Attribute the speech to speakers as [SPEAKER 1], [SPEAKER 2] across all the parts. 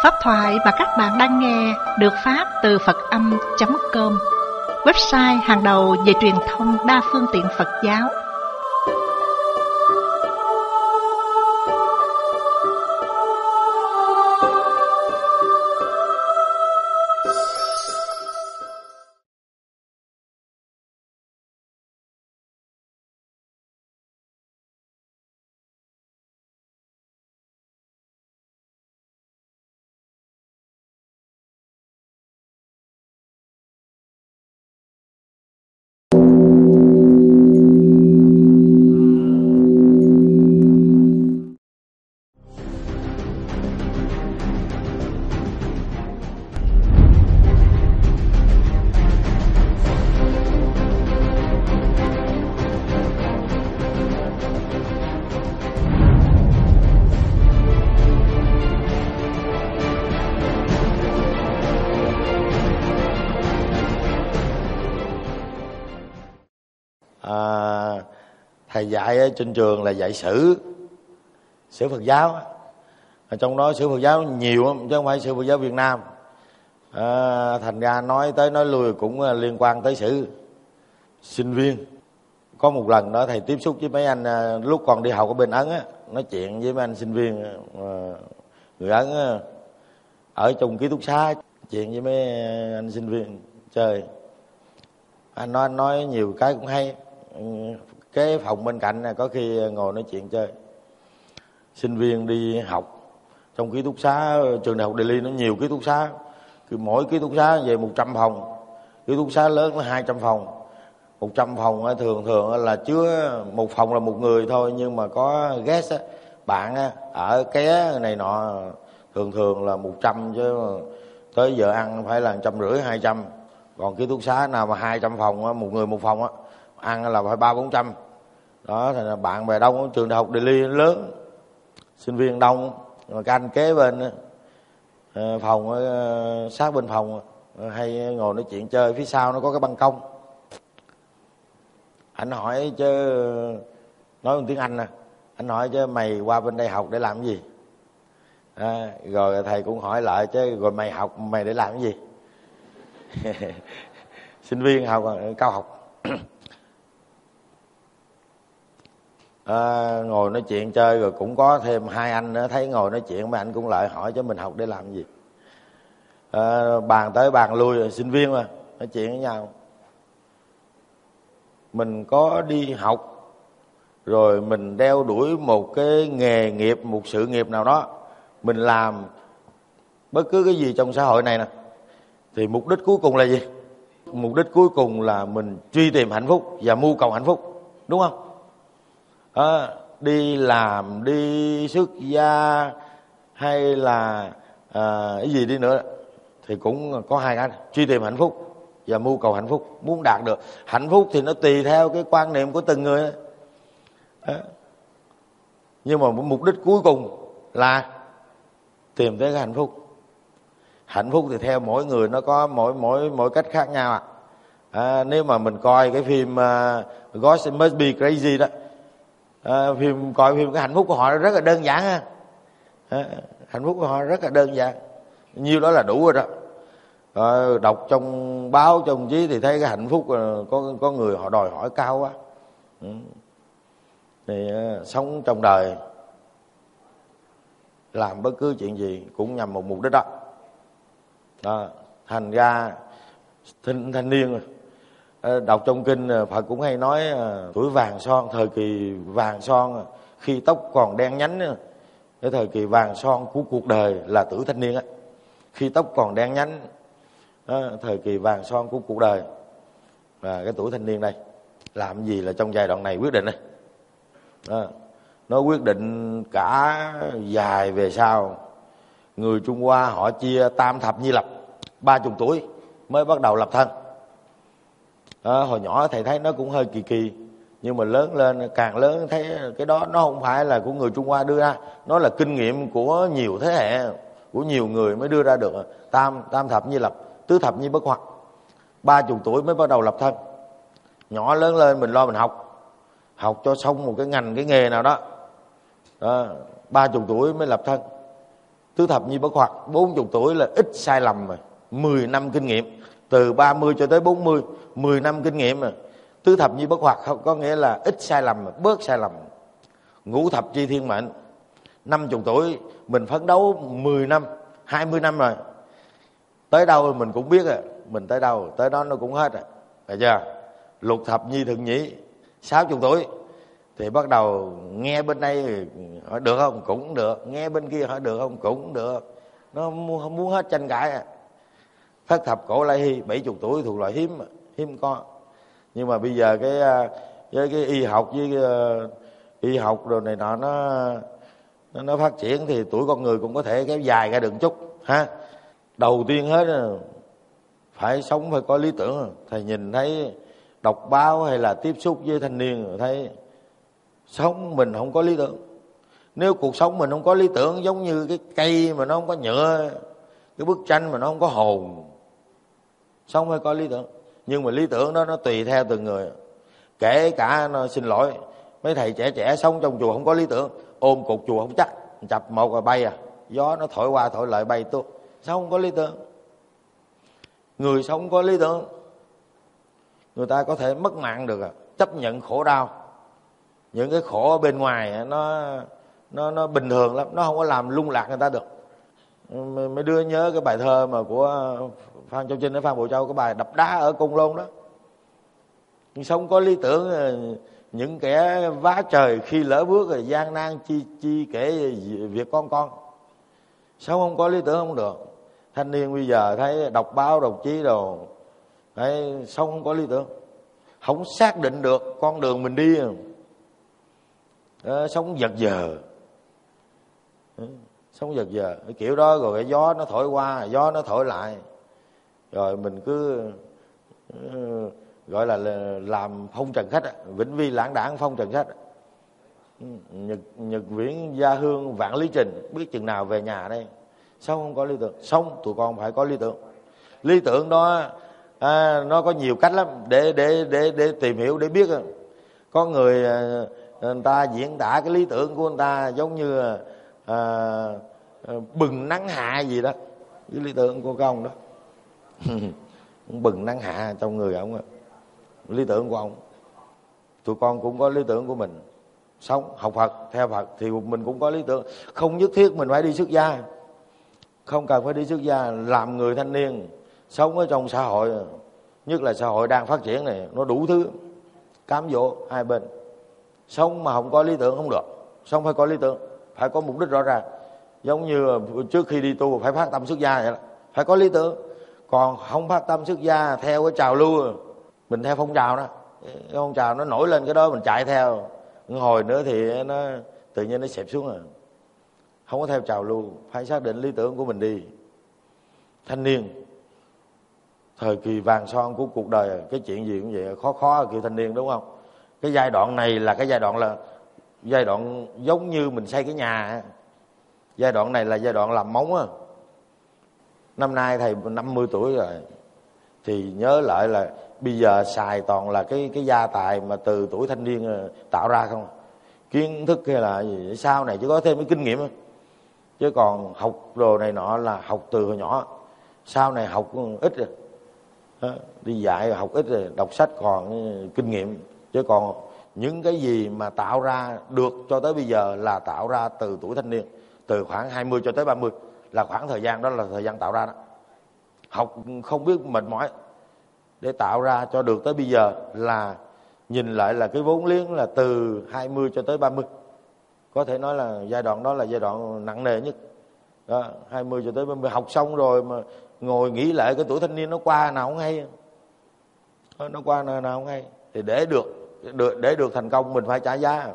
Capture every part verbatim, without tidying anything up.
[SPEAKER 1] Pháp thoại mà các bạn đang nghe được phát từ Phật Âm chấm com, website hàng đầu về truyền thông đa phương tiện Phật giáo.
[SPEAKER 2] À, thầy dạy ở trên trường là dạy sử sử Phật giáo, ở trong đó sử Phật giáo nhiều lắm, chứ không phải sử Phật giáo Việt Nam. À, thành ra nói tới nói lui cũng liên quan tới sử sinh viên. Có một lần đó thầy tiếp xúc với mấy anh lúc còn đi học ở bên Ấn á, nói chuyện với mấy anh sinh viên người Ấn á, ở trong ký túc xá, chuyện với mấy anh sinh viên chơi. Anh nói anh nói nhiều cái cũng hay. Cái phòng bên cạnh này có khi ngồi nói chuyện chơi. Sinh viên đi học trong ký túc xá trường đại học Delhi nó nhiều ký túc xá, mỗi ký túc xá về một trăm phòng, ký túc xá lớn là hai trăm phòng. Một trăm phòng thường thường là chứa một phòng là một người thôi, nhưng mà có guest bạn ở ké này nọ, thường thường là một trăm, chứ tới giờ ăn phải là trăm rưỡi hai trăm. Còn ký túc xá nào mà hai trăm phòng, một người một phòng á, ăn là phải ba bốn trăm. Đó, thì là bạn bè đông, trường đại học Delhi lớn, sinh viên đông, mà các anh kế bên phòng sát bên phòng hay ngồi nói chuyện chơi. Phía sau nó có cái ban công. Anh hỏi chứ, nói bằng tiếng Anh nè, anh hỏi chứ mày qua bên đây học để làm cái gì? À, rồi thầy cũng hỏi lại chứ rồi mày học mày để làm cái gì? Sinh viên học cao học. À, ngồi nói chuyện chơi, rồi cũng có thêm hai anh nữa, thấy ngồi nói chuyện mấy anh cũng lại hỏi chứ mình học để làm gì. À, bàn tới bàn lui, sinh viên mà nói chuyện với nhau. Mình có đi học rồi mình đeo đuổi một cái nghề nghiệp, một sự nghiệp nào đó, mình làm bất cứ cái gì trong xã hội này nè, thì mục đích cuối cùng là gì? Mục đích cuối cùng là mình truy tìm hạnh phúc và mưu cầu hạnh phúc, đúng không? À, đi làm, đi xuất gia hay là à, cái gì đi nữa thì cũng có hai cái: truy tìm hạnh phúc và mưu cầu hạnh phúc. Muốn đạt được hạnh phúc thì nó tùy theo cái quan niệm của từng người. À, nhưng mà mục đích cuối cùng là tìm tới cái hạnh phúc. Hạnh phúc thì theo mỗi người nó có mỗi mỗi mỗi cách khác nhau à. À, nếu mà mình coi cái phim uh, God Must Be Crazy đó, à, phim coi phim cái hạnh phúc của họ rất là đơn giản ha. À, hạnh phúc của họ rất là đơn giản, nhiêu đó là đủ rồi đó. À, đọc trong báo trong chí thì thấy cái hạnh phúc uh, có có người họ đòi hỏi cao quá. Ừ. Thì uh, sống trong đời làm bất cứ chuyện gì cũng nhằm một mục đích đó. Đó, thành ra thanh, thanh niên đọc trong kinh Phật cũng hay nói tuổi vàng son, thời kỳ vàng son, khi tóc còn đen nhánh. Cái thời kỳ vàng son của cuộc đời là tuổi thanh niên á, khi tóc còn đen nhánh, đó, thời kỳ vàng son của cuộc đời là cái tuổi thanh niên đây. Làm gì là trong giai đoạn này quyết định đây. Đó, nó quyết định cả dài về sau. Người Trung Hoa họ chia tam thập nhi lập, ba chục tuổi mới bắt đầu lập thân. Đó, hồi nhỏ thầy thấy nó cũng hơi kỳ kỳ, nhưng mà lớn lên càng lớn thấy cái đó nó không phải là của người Trung Hoa đưa ra, nó là kinh nghiệm của nhiều thế hệ, của nhiều người mới đưa ra được. Tam tam thập nhi lập, tứ thập nhi bất hoặc, ba chục tuổi mới bắt đầu lập thân. Nhỏ lớn lên mình lo mình học, học cho xong một cái ngành cái nghề nào đó, đó ba chục tuổi mới lập thân. tứ thập nhi bất hoặc, bốn chục tuổi là ít sai lầm mà. Mười năm kinh nghiệm, từ ba mươi cho tới bốn mươi, mười năm kinh nghiệm mà. Tứ thập nhi bất hoặc có nghĩa là ít sai lầm, bớt sai lầm. Ngũ thập chi thiên mệnh, năm chục tuổi mình phấn đấu mười năm, hai mươi năm rồi, tới đâu mình cũng biết rồi, mình tới đâu tới đó nó cũng hết rồi, phải chưa? Lục thập nhi thượng nhĩ, sáu chục tuổi thì bắt đầu nghe bên đây hỏi được không, cũng được, nghe bên kia hỏi được không, cũng được, nó không muốn hết tranh cãi. Thất thập cổ lai hy, bảy chục tuổi thuộc loại hiếm, hiếm có. Nhưng mà bây giờ cái với cái y học với cái, y học rồi này nọ nó nó, nó phát triển thì tuổi con người cũng có thể kéo dài ra được chút ha. Đầu tiên hết phải sống, phải có lý tưởng. Thầy nhìn thấy đọc báo hay là tiếp xúc với thanh niên thấy sống mình không có lý tưởng. Nếu cuộc sống mình không có lý tưởng, giống như cái cây mà nó không có nhựa, cái bức tranh mà nó không có hồn. Sống phải có lý tưởng. Nhưng mà lý tưởng đó nó tùy theo từng người. Kể cả nó xin lỗi mấy thầy trẻ trẻ sống trong chùa không có lý tưởng, ôm cột chùa không chắc, chập một rồi bay à, gió nó thổi qua thổi lại bay tuốt. Sao không có lý tưởng? Người sống có lý tưởng, người ta có thể mất mạng được à, chấp nhận khổ đau. Những cái khổ ở bên ngoài nó nó nó bình thường lắm, nó không có làm lung lạc người ta được. Mấy đứa nhớ cái bài thơ mà của Phan Châu Trinh ở Phan Bội Châu, cái bài đập đá ở Côn Lôn đó. Sống có lý tưởng, những kẻ vá trời khi lỡ bước rồi gian nan chi chi kể việc con con. Sống không có lý tưởng không được. Thanh niên bây giờ thấy đọc báo đọc chí đồ, thấy sống không có lý tưởng, không xác định được con đường mình đi, đó, sống giật giờ, sống giật giờ cái kiểu đó. Rồi cái gió nó thổi qua, gió nó thổi lại, rồi mình cứ uh, gọi là làm phong trần khách, vĩnh vi lãng đảng phong trần khách. Nhật, nhật viễn gia hương vạn lý trình, biết chừng nào về nhà đây. Sống không có lý tưởng. Sống tụi con phải có lý tưởng. Lý tưởng đó à, nó có nhiều cách lắm để để để để tìm hiểu, để biết. Có người người ta diễn tả cái lý tưởng của người ta giống như à, bừng nắng hạ gì đó. Cái lý tưởng của con đó bừng nắng hạ trong người ông. Lý tưởng của ông. Tụi con cũng có lý tưởng của mình. Sống học Phật, theo Phật thì mình cũng có lý tưởng. Không nhất thiết mình phải đi xuất gia, không cần phải đi xuất gia. Làm người thanh niên sống ở trong xã hội, nhất là xã hội đang phát triển này, nó đủ thứ cám dỗ hai bên. Sống mà không có lý tưởng không được. Sống phải có lý tưởng, phải có mục đích rõ ràng. Giống như trước khi đi tu phải phát tâm xuất gia vậy đó, phải có lý tưởng. Còn không phát tâm xuất gia theo cái trào lưu, mình theo phong trào đó, cái phong trào nó nổi lên cái đó mình chạy theo, hồi nữa thì nó tự nhiên nó xẹp xuống rồi. Không có theo trào lưu, phải xác định lý tưởng của mình đi. Thanh niên thời kỳ vàng son của cuộc đời, cái chuyện gì cũng vậy, khó khó kiểu thanh niên, đúng không? Cái giai đoạn này là cái giai đoạn là giai đoạn giống như mình xây cái nhà. Giai đoạn này là giai đoạn làm móng á. Năm nay thầy năm mươi tuổi rồi, thì nhớ lại là bây giờ xài toàn là cái cái gia tài mà từ tuổi thanh niên tạo ra không. Kiến thức hay là gì sau này chỉ có thêm cái kinh nghiệm. Chứ còn học đồ này nọ là học từ hồi nhỏ, sau này học ít rồi. Đi dạy học ít rồi, đọc sách còn kinh nghiệm. Chứ còn những cái gì mà tạo ra được cho tới bây giờ là tạo ra từ tuổi thanh niên, từ khoảng hai mươi cho tới ba mươi là khoảng thời gian đó là thời gian tạo ra đó. Học không biết mệt mỏi để tạo ra cho được tới bây giờ là nhìn lại là cái vốn liếng là từ hai mươi cho tới ba mươi. Có thể nói là giai đoạn đó là giai đoạn nặng nề nhất đó, hai mươi cho tới ba mươi. Học xong rồi mà ngồi nghĩ lại cái tuổi thanh niên nó qua nào không hay, nó qua nào, nào không hay. Thì để được, được để được thành công mình phải trả giá.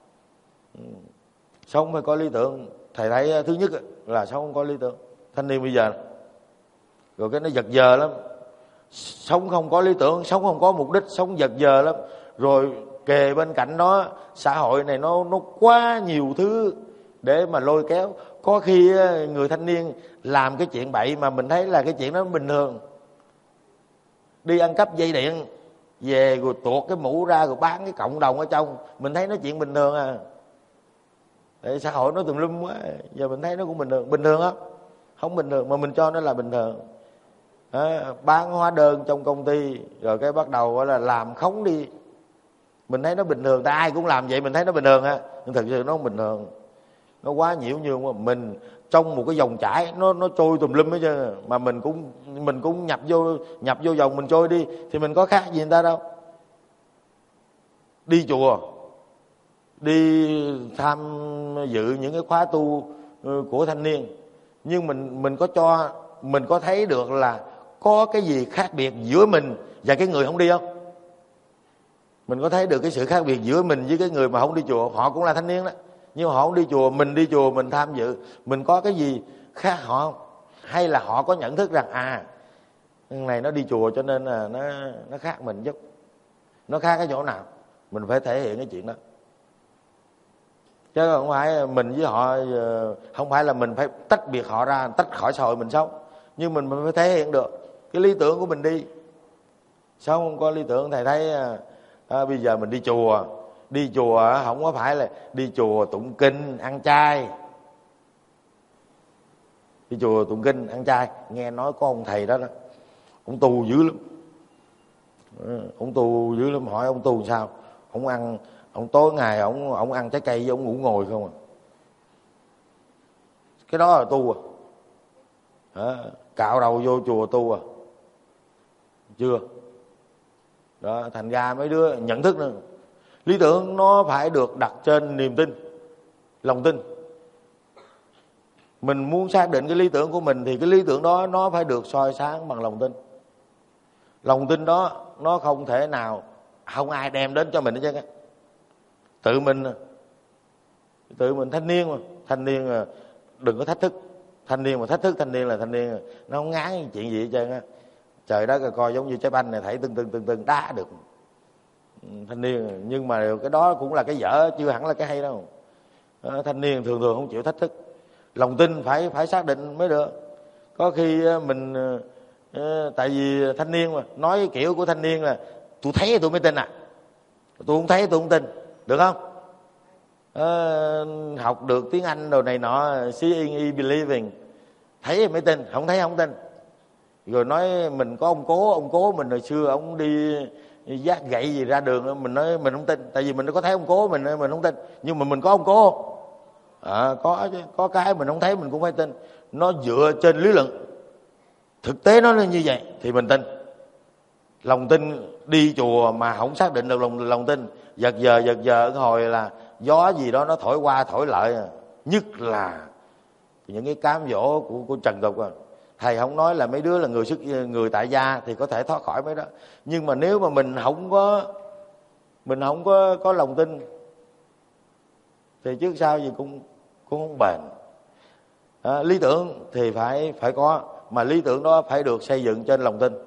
[SPEAKER 2] Sống phải có lý tưởng. Thầy thấy thứ nhất là sống không có lý tưởng. Thanh niên bây giờ rồi cái nó giật giờ lắm, sống không có lý tưởng, sống không có mục đích, sống giật giờ lắm. Rồi kề bên cạnh nó xã hội này nó nó quá nhiều thứ để mà lôi kéo. Có khi người thanh niên làm cái chuyện bậy mà mình thấy là cái chuyện đó bình thường. Đi ăn cắp dây điện về rồi tuột cái mũ ra rồi bán cái cộng đồng ở trong, mình thấy nó chuyện bình thường à. Tại xã hội nó tùm lum quá, giờ mình thấy nó cũng bình thường. Bình thường không? Không bình thường, mà mình cho nó là bình thường. À, bán hóa đơn trong công ty rồi cái bắt đầu gọi là làm khống đi, mình thấy nó bình thường. Tại ai cũng làm vậy, mình thấy nó bình thường ha, nhưng thực sự nó không bình thường. Nó quá nhiễu nhương mà mình trong một cái dòng chảy nó nó trôi tùm lum hết trơn, mà mình cũng mình cũng nhập vô nhập vô dòng mình trôi đi, thì mình có khác gì người ta đâu. Đi chùa, đi tham dự những cái khóa tu của thanh niên, nhưng mình mình có cho mình có thấy được là có cái gì khác biệt giữa mình và cái người không đi không? Mình có thấy được cái sự khác biệt giữa mình với cái người mà không đi chùa? Họ cũng là thanh niên đó, nhưng họ không đi chùa, mình đi chùa, mình tham dự, mình có cái gì khác họ không? Hay là họ có nhận thức rằng à, cái này nó đi chùa cho nên là nó nó khác mình chút. Nó khác cái chỗ nào? Mình phải thể hiện cái chuyện đó, chứ không phải mình với họ, không phải là mình phải tách biệt họ ra, tách khỏi xã hội mình sống, nhưng mình mình phải thể hiện được cái lý tưởng của mình đi. Sao không có lý tưởng? Thầy thấy à, bây giờ mình đi chùa, đi chùa không có phải là đi chùa tụng kinh ăn chay. Đi chùa tụng kinh ăn chay, nghe nói có ông thầy đó đó, ông tu dữ lắm. Ông tu dữ lắm, hỏi ông tu sao? Ông ăn, ông tối ngày ông ông ăn trái cây với ông ngủ ngồi không à. Cái đó là tu à? À, cạo đầu vô chùa tu à? Chưa. Đó, thành ra mấy đứa nhận thức nữa. Lý tưởng nó phải được đặt trên niềm tin, lòng tin. Mình muốn xác định cái lý tưởng của mình thì cái lý tưởng đó nó phải được soi sáng bằng lòng tin. Lòng tin đó nó không thể nào không ai đem đến cho mình hết trơn á. Tự mình tự mình thanh niên mà, thanh niên mà đừng có thách thức. Thanh niên mà thách thức thanh niên là thanh niên nó không ngán chuyện gì hết trơn á. Trời đất coi giống như trái banh này, thảy tưng tưng tưng tưng đá được thanh niên. Nhưng mà cái đó cũng là cái dở, chưa hẳn là cái hay đâu. À, thanh niên thường thường không chịu thách thức. Lòng tin phải phải xác định mới được. Có khi mình à, tại vì thanh niên mà nói cái kiểu của thanh niên là tôi thấy tôi mới tin à, tôi không thấy tôi không tin, được không? À, học được tiếng Anh đồ này nọ, seeing is believing, thấy mới tin, không thấy không tin. Rồi nói mình có ông cố, ông cố mình hồi xưa ông đi vác gậy gì ra đường, mình nói mình không tin, tại vì mình có thấy ông cố mình mình không tin. Nhưng mà mình có ông cố, à, có chứ, có cái mình không thấy mình cũng phải tin. Nó dựa trên lý luận, thực tế nó là như vậy thì mình tin. Lòng tin đi chùa mà không xác định được lòng lòng tin, giật giờ giật giờ hồi là gió gì đó nó thổi qua thổi lại. Nhất là những cái cám dỗ của của trần tục à. Thầy không nói là mấy đứa là người xuất người tại gia thì có thể thoát khỏi mấy đó, nhưng mà nếu mà mình không có mình không có có lòng tin thì trước sau gì cũng cũng không bền. À, lý tưởng thì phải phải có, mà lý tưởng đó phải được xây dựng trên lòng tin.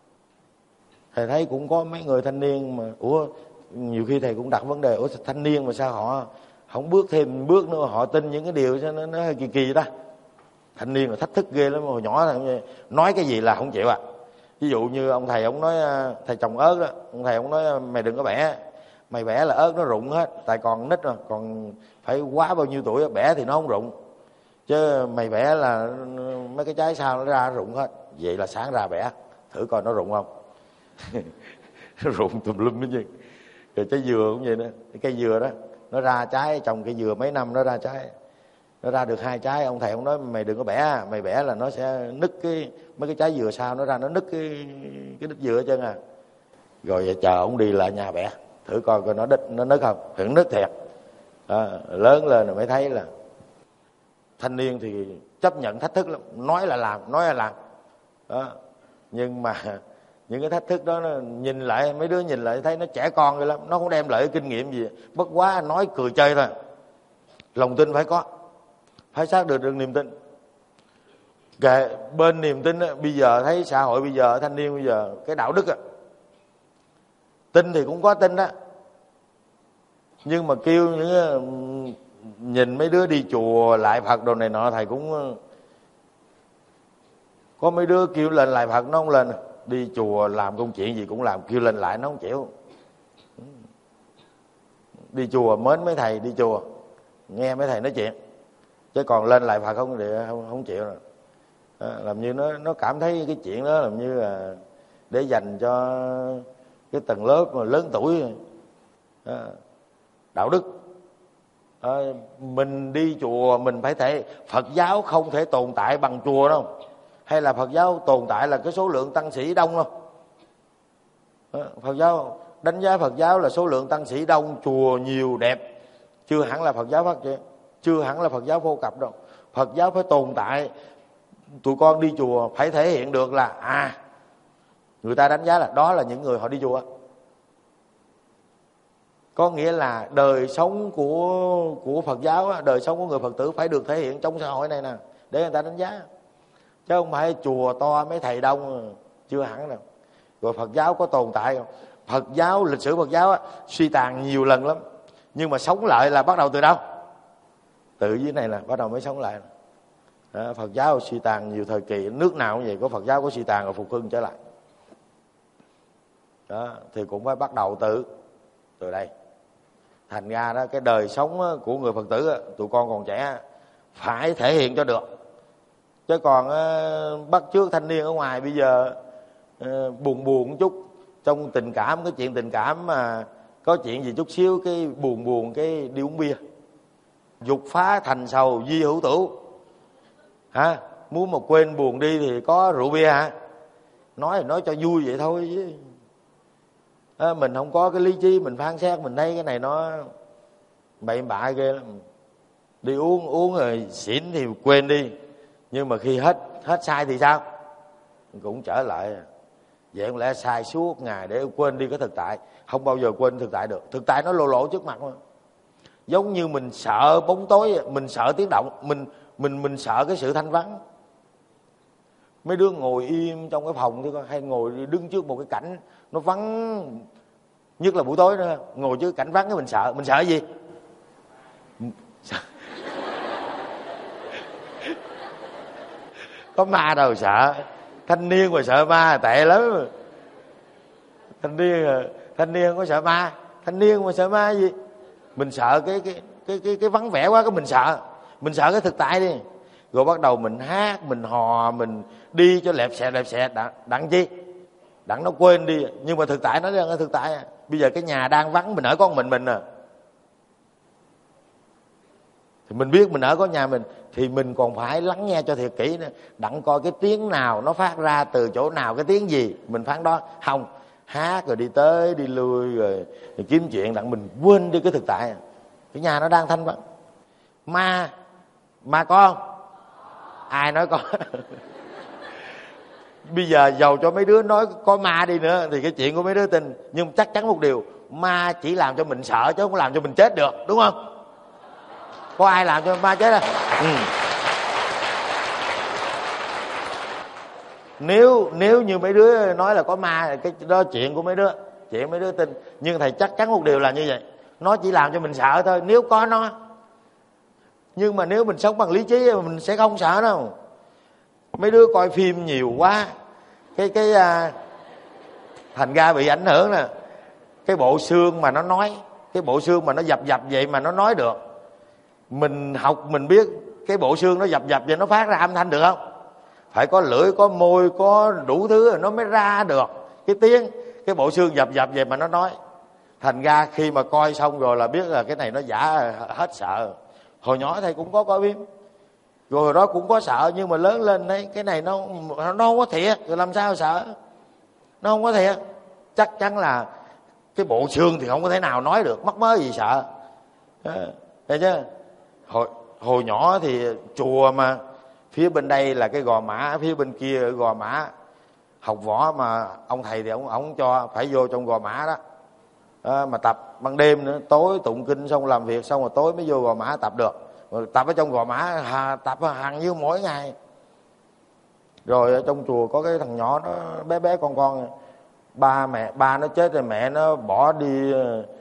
[SPEAKER 2] Thầy thấy cũng có mấy người thanh niên mà ủa nhiều khi thầy cũng đặt vấn đề, ủa thanh niên mà sao họ không bước thêm bước nữa, họ tin những cái điều nó nó hơi kỳ kỳ đó. Thanh niên là thách thức ghê lắm, hồi nhỏ là nói cái gì là không chịu à. Ví dụ như ông thầy ông nói, thầy trồng ớt đó, ông thầy ông nói mày đừng có bẻ, mày bẻ là ớt nó rụng hết, tại còn nít rồi, còn phải quá bao nhiêu tuổi bẻ thì nó không rụng, chứ mày bẻ là mấy cái trái sau nó ra nó rụng hết. Vậy là sáng ra bẻ thử coi nó rụng không. Nó rụng tùm lum hết chứ. Rồi trái dừa cũng vậy nữa, cái cây dừa đó nó ra trái, trồng cây dừa mấy năm nó ra trái, nó ra được hai trái. Ông thầy ông nói mày đừng có bẻ, mày bẻ là nó sẽ nứt cái mấy cái trái dừa sau nó ra, nó nứt cái cái đít dừa hết trơn à. Rồi vậy chờ ông đi lại nhà bẻ thử coi coi nó đít nó nứt không, thì nó nứt thiệt. À, lớn lên rồi mới thấy là thanh niên thì chấp nhận thách thức lắm, nói là làm, nói là làm đó. Nhưng mà những cái thách thức đó nó, nhìn lại mấy đứa nhìn lại thấy nó trẻ con vậy lắm, nó không đem lại kinh nghiệm gì, bất quá nói cười chơi thôi. Lòng tin phải có, phải xác được được niềm tin. Kể bên niềm tin á, bây giờ thấy xã hội bây giờ, thanh niên bây giờ cái đạo đức á, tin thì cũng có tin đó, nhưng mà kêu những nhìn mấy đứa đi chùa lại Phật đồ này nọ, thầy cũng có mấy đứa kêu lên lại Phật nó không lên, đi chùa làm công chuyện gì cũng làm, kêu lên lại nó không chịu. Đi chùa mến mấy thầy đi chùa, nghe mấy thầy nói chuyện, chứ còn lên lại Phật không thì không, không chịu rồi. À, làm như nó nó cảm thấy cái chuyện đó làm như là để dành cho cái tầng lớp mà lớn tuổi. À, đạo đức. À, mình đi chùa mình phải thể Phật giáo không thể tồn tại bằng chùa đâu, hay là Phật giáo tồn tại là cái số lượng tăng sĩ đông đâu. À, Phật giáo đánh giá Phật giáo là số lượng tăng sĩ đông, chùa nhiều đẹp, chưa hẳn là Phật giáo phát triển, chưa hẳn là Phật giáo phổ cập đâu. Phật giáo phải tồn tại. Tụi con đi chùa phải thể hiện được là à người ta đánh giá là đó là những người họ đi chùa. Có nghĩa là đời sống của của Phật giáo, đời sống của người Phật tử phải được thể hiện trong xã hội này nè, để người ta đánh giá. Chứ không phải chùa to mấy thầy đông, chưa hẳn đâu. Rồi Phật giáo có tồn tại không? Phật giáo, lịch sử Phật giáo á, suy tàn nhiều lần lắm, nhưng mà sống lại là bắt đầu từ đâu? Từ dưới này là bắt đầu mới sống lại. Đó, Phật giáo suy tàn nhiều thời kỳ, nước nào cũng vậy, có Phật giáo có suy tàn rồi phục hưng trở lại. Đó, thì cũng phải bắt đầu từ từ đây. Thành ra đó, cái đời sống của người Phật tử, tụi con còn trẻ phải thể hiện cho được. Chứ còn bắt chước thanh niên ở ngoài bây giờ buồn buồn một chút, trong tình cảm, cái chuyện tình cảm mà có chuyện gì chút xíu cái buồn buồn cái đi uống bia. Dục phá thành sầu di hữu tửu. Hả? Muốn mà quên buồn đi thì có rượu bia hả? Nói thì nói cho vui vậy thôi chứ. À, mình không có cái lý trí mình phán xét, mình thấy cái này nó bậy bạ ghê lắm. Đi uống uống rồi xỉn thì quên đi, nhưng mà khi hết hết sai thì sao? Cũng trở lại. Vậy không lẽ sai suốt ngày để quên đi cái thực tại? Không bao giờ quên thực tại được. Thực tại nó lộ lộ trước mặt mà. Giống như mình sợ bóng tối, mình sợ tiếng động, mình mình mình sợ cái sự thanh vắng. Mấy đứa ngồi im trong cái phòng thì con hay ngồi đứng trước một cái cảnh nó vắng, nhất là buổi tối nữa, ngồi trước cảnh vắng cái mình sợ. Mình sợ gì? Sợ. Có ma đâu sợ. Thanh niên mà sợ ma tệ lắm. Thanh niên thanh niên có sợ ma? Thanh niên mà sợ ma gì? Mình sợ cái cái cái cái cái vắng vẻ quá, cái mình sợ. Mình sợ cái thực tại đi. Rồi bắt đầu mình hát, mình hò, mình đi cho lẹp xẹt lẹp xẹt đặng, đặng chi? Đặng nó quên đi. Nhưng mà thực tại nó đang ở thực tại. Bây giờ cái nhà đang vắng, mình ở con mình mình à. Thì mình biết mình ở có nhà mình thì mình còn phải lắng nghe cho thiệt kỹ nữa. Đặng coi cái tiếng nào nó phát ra từ chỗ nào, cái tiếng gì mình phán đó. Không, hát rồi đi tới đi lui rồi, rồi kiếm chuyện đặng mình quên đi cái thực tại. Cái nhà nó đang thanh vắng. Ma Ma có không? Ai nói có? Bây giờ giàu cho mấy đứa nói có ma đi nữa thì cái chuyện của mấy đứa tin. Nhưng chắc chắn một điều, ma chỉ làm cho mình sợ chứ không làm cho mình chết được, đúng không? Có ai làm cho ma chết đâu? Ừ. Nếu nếu như mấy đứa nói là có ma, cái đó chuyện của mấy đứa, chuyện mấy đứa tin. Nhưng thầy chắc chắn một điều là như vậy, nó chỉ làm cho mình sợ thôi nếu có nó. Nhưng mà nếu mình sống bằng lý trí mình sẽ không sợ đâu. Mấy đứa coi phim nhiều quá, cái cái à, thành ra bị ảnh hưởng nè. Cái bộ xương mà nó nói, cái bộ xương mà nó dập dập vậy mà nó nói được. Mình học mình biết cái bộ xương nó dập dập vậy nó phát ra âm thanh được không? Phải có lưỡi, có môi, có đủ thứ rồi nó mới ra được cái tiếng. Cái bộ xương dập dập vậy mà nó nói. Thành ra khi mà coi xong rồi là biết là cái này nó giả, hết sợ. Hồi nhỏ thầy cũng có coi phim, rồi đó cũng có sợ, nhưng mà lớn lên thấy cái này nó nó không có thiệt, rồi làm sao sợ? Nó không có thiệt. Chắc chắn là cái bộ xương thì không có thể nào nói được, mắc mớ gì sợ. Thấy chứ? Hồi, hồi nhỏ thì chùa mà phía bên đây là cái Gò Mã, phía bên kia ở Gò Mã. Học võ mà ông thầy thì ông ông cho phải vô trong Gò Mã đó. À, mà tập ban đêm nữa, tối tụng kinh xong làm việc xong rồi tối mới vô Gò Mã tập được. Rồi tập ở trong Gò Mã hà, tập hàng như mỗi ngày. Rồi ở trong chùa có cái thằng nhỏ nó bé bé con con, ba mẹ ba nó chết rồi mẹ nó bỏ đi,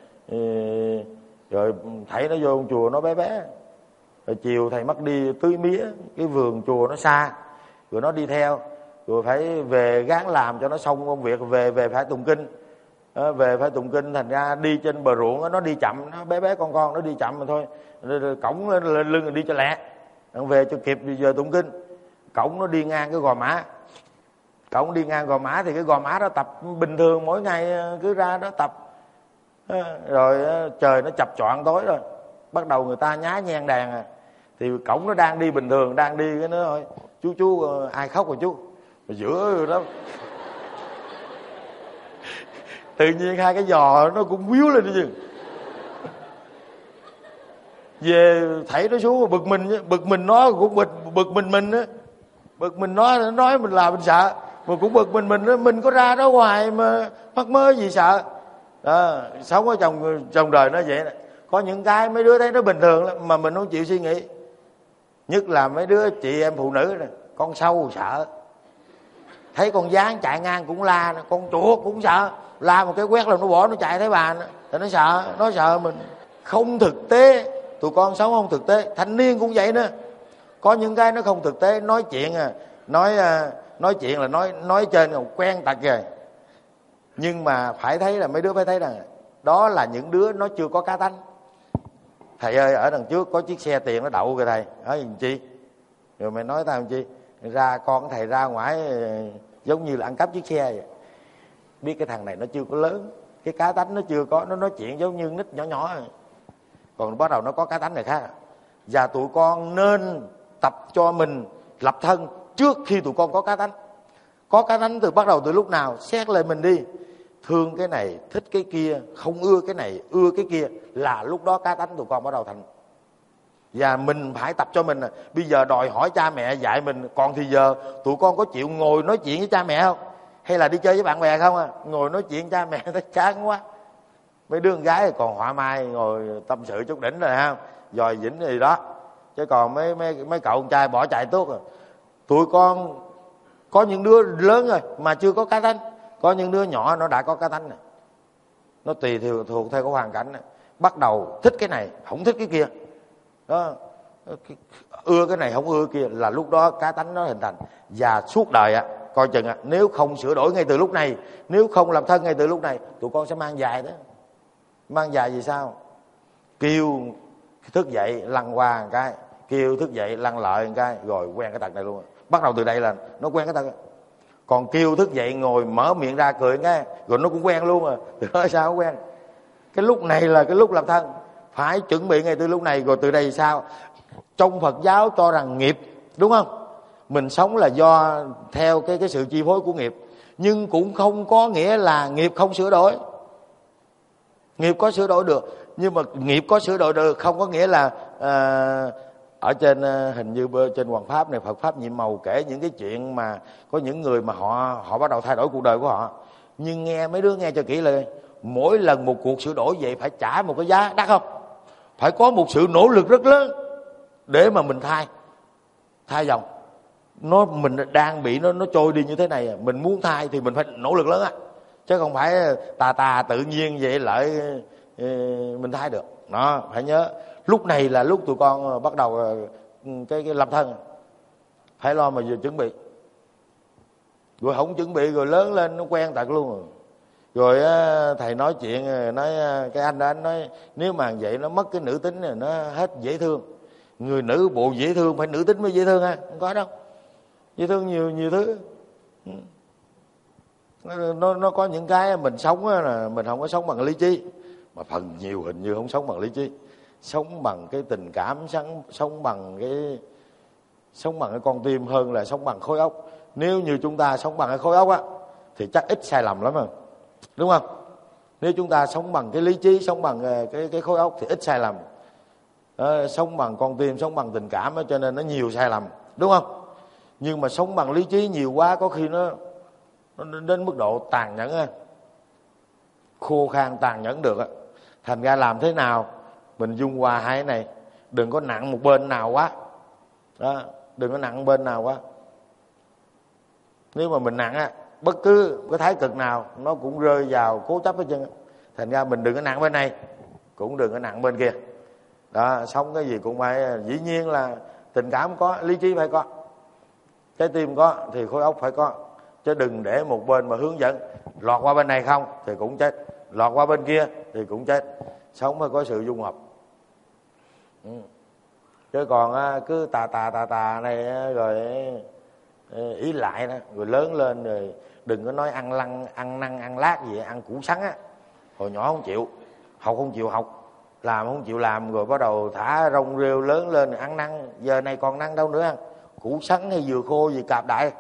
[SPEAKER 2] rồi thầy nó vô trong chùa nó bé bé. Rồi chiều thầy mất đi tưới mía, cái vườn chùa nó xa, rồi nó đi theo, rồi phải về gắng làm cho nó xong công việc, về về phải tụng kinh. à, về phải tụng kinh, thành ra đi trên bờ ruộng nó đi chậm, nó bé bé con con nó đi chậm mà thôi, cổng lên lưng rồi đi cho lẹ, về cho kịp giờ tụng kinh. Cổng nó đi ngang cái gò má, cổng đi ngang gò má thì cái gò má đó tập bình thường mỗi ngày cứ ra đó tập. Rồi trời nó chập choạng tối rồi, bắt đầu người ta nhá nhen đèn à, thì cổng nó đang đi bình thường, đang đi cái nó thôi, chú chú ai khóc rồi chú, rồi giữa đó tự nhiên hai cái giò nó cũng quýu lên chứ. Về thảy nó xuống bực mình, bực mình nó cũng bực bực mình mình á, bực mình nó nó nói mình là mình sợ, mà cũng bực mình mình đó, mình có ra đó hoài mà mắc mớ gì sợ. Đó, sống ở trong trong đời nó vậy này. Có những cái mấy đứa thấy nó bình thường lắm mà mình không chịu suy nghĩ. Nhất là mấy đứa chị em phụ nữ này, con sâu sợ, thấy con gián chạy ngang cũng la, con chuột cũng sợ, la một cái quét là nó bỏ nó chạy thấy bà nữa, thì nó sợ, nó sợ mình. Không thực tế, tụi con sống không thực tế. Thanh niên cũng vậy nữa, có những cái nó không thực tế. Nói chuyện à, nói nói chuyện là nói nói trên rồi quen tật rồi. Nhưng mà phải thấy là mấy đứa phải thấy rằng đó là những đứa nó chưa có cá tánh. Thầy ơi, ở đằng trước có chiếc xe tiền nó đậu kìa thầy, nói gì chi? Rồi mày nói tao làm chi? Ra con thầy ra ngoài giống như là ăn cắp chiếc xe vậy. Biết cái thằng này nó chưa có lớn, cái cá tánh nó chưa có, nó nói chuyện giống như nít nhỏ nhỏ. Còn bắt đầu nó có cá tánh này khác. Và tụi con nên tập cho mình lập thân trước khi tụi con có cá tánh. Có cá tánh từ bắt đầu từ lúc nào? Xét lại mình đi. Thương cái này, thích cái kia, không ưa cái này, ưa cái kia, là lúc đó cá tánh tụi con bắt đầu thành. Và mình phải tập cho mình. Bây giờ đòi hỏi cha mẹ dạy mình. Còn thì giờ tụi con có chịu ngồi nói chuyện với cha mẹ không? Hay là đi chơi với bạn bè không à? Ngồi nói chuyện cha mẹ thấy chán quá. Mấy đứa con gái còn họa mai ngồi tâm sự chút đỉnh rồi ha, dòi dĩnh gì đó. Chứ còn mấy mấy mấy cậu con trai bỏ chạy tuốt rồi. Tụi con có những đứa lớn rồi mà chưa có cá tánh, có những đứa nhỏ nó đã có cá tánh này. Nó tùy theo thuộc theo cái hoàn cảnh này. Bắt đầu thích cái này, không thích cái kia đó, ưa cái này không ưa cái kia, là lúc đó cá tánh nó hình thành. Và suốt đời ạ, coi chừng ạ, nếu không sửa đổi ngay từ lúc này, nếu không lập thân ngay từ lúc này, tụi con sẽ mang dài đó. Mang dài vì sao? Kêu thức dậy lăn qua một cái, kêu thức dậy lăn lợi một cái, rồi quen cái tật này luôn. Bắt đầu từ đây là nó quen cái tật. Còn kêu thức dậy ngồi mở miệng ra cười cái, rồi nó cũng quen luôn à. Từ đó sao nó quen? Cái lúc này là cái lúc lập thân, phải chuẩn bị ngay từ lúc này. Rồi từ đây sao? Trong Phật giáo cho rằng nghiệp, đúng không? Mình sống là do theo cái cái sự chi phối của nghiệp, nhưng cũng không có nghĩa là nghiệp không sửa đổi. Nghiệp có sửa đổi được, nhưng mà nghiệp có sửa đổi được không có nghĩa là uh, ở trên uh, hình như trên Hoàng Pháp này, Phật Pháp Nhiệm Màu kể những cái chuyện mà có những người mà họ họ bắt đầu thay đổi cuộc đời của họ. Nhưng nghe mấy đứa nghe cho kỹ là mỗi lần một cuộc sửa đổi vậy phải trả một cái giá đắt không? Phải có một sự nỗ lực rất lớn để mà mình thay thay dòng. Nó mình đang bị nó nó trôi đi như thế này, mình muốn thay thì mình phải nỗ lực lớn á, chứ không phải tà tà tự nhiên vậy lợi mình thay được. Nó phải nhớ lúc này là lúc tụi con bắt đầu cái, cái lập thân, phải lo mà vừa chuẩn bị. Rồi không chuẩn bị rồi lớn lên nó quen tật luôn rồi. Rồi thầy nói chuyện, nói cái anh đó, anh nói nếu mà vậy nó mất cái nữ tính này, nó hết dễ thương. Người nữ bộ dễ thương, phải nữ tính mới dễ thương ha, không có đâu. Dễ thương nhiều nhiều thứ. Nó nó có những cái mình sống là mình không có sống bằng lý trí, mà phần nhiều hình như không sống bằng lý trí, sống bằng cái tình cảm, sống sống bằng cái sống bằng cái con tim hơn là sống bằng khối óc. Nếu như chúng ta sống bằng cái khối óc á thì chắc ít sai lầm lắm rồi, đúng không? Nếu chúng ta sống bằng cái lý trí, sống bằng cái cái khối óc thì ít sai lầm. Đó, sống bằng con tim, sống bằng tình cảm đó, cho nên nó nhiều sai lầm, đúng không? Nhưng mà sống bằng lý trí nhiều quá có khi nó, nó đến mức độ tàn nhẫn á, khô khan tàn nhẫn được á. Thành ra làm thế nào mình dung hòa hai cái này, đừng có nặng một bên nào quá đó, đừng có nặng bên nào quá. Nếu mà mình nặng á, bất cứ cái thái cực nào nó cũng rơi vào cố chấp hết trơn. Thành ra mình đừng có nặng bên này, cũng đừng có nặng bên kia đó. Sống cái gì cũng phải, dĩ nhiên là tình cảm có, lý trí phải có, trái tim có thì khối óc phải có, chứ đừng để một bên mà hướng dẫn. lọt qua bên này không thì cũng chết, lọt qua bên kia thì cũng chết. Sống phải có sự dung hợp. Ừ. Chứ còn cứ tà tà tà tà này rồi ý lại đó, rồi lớn lên rồi đừng có nói ăn lăng ăn năng ăn lát gì, ăn củ sắn á. Hồi nhỏ không chịu học, không chịu học, làm không chịu làm, rồi bắt đầu thả rong rêu lớn lên rồi ăn năng. Giờ này còn năng đâu nữa ăn củ sắn hay dừa khô gì cạp đại.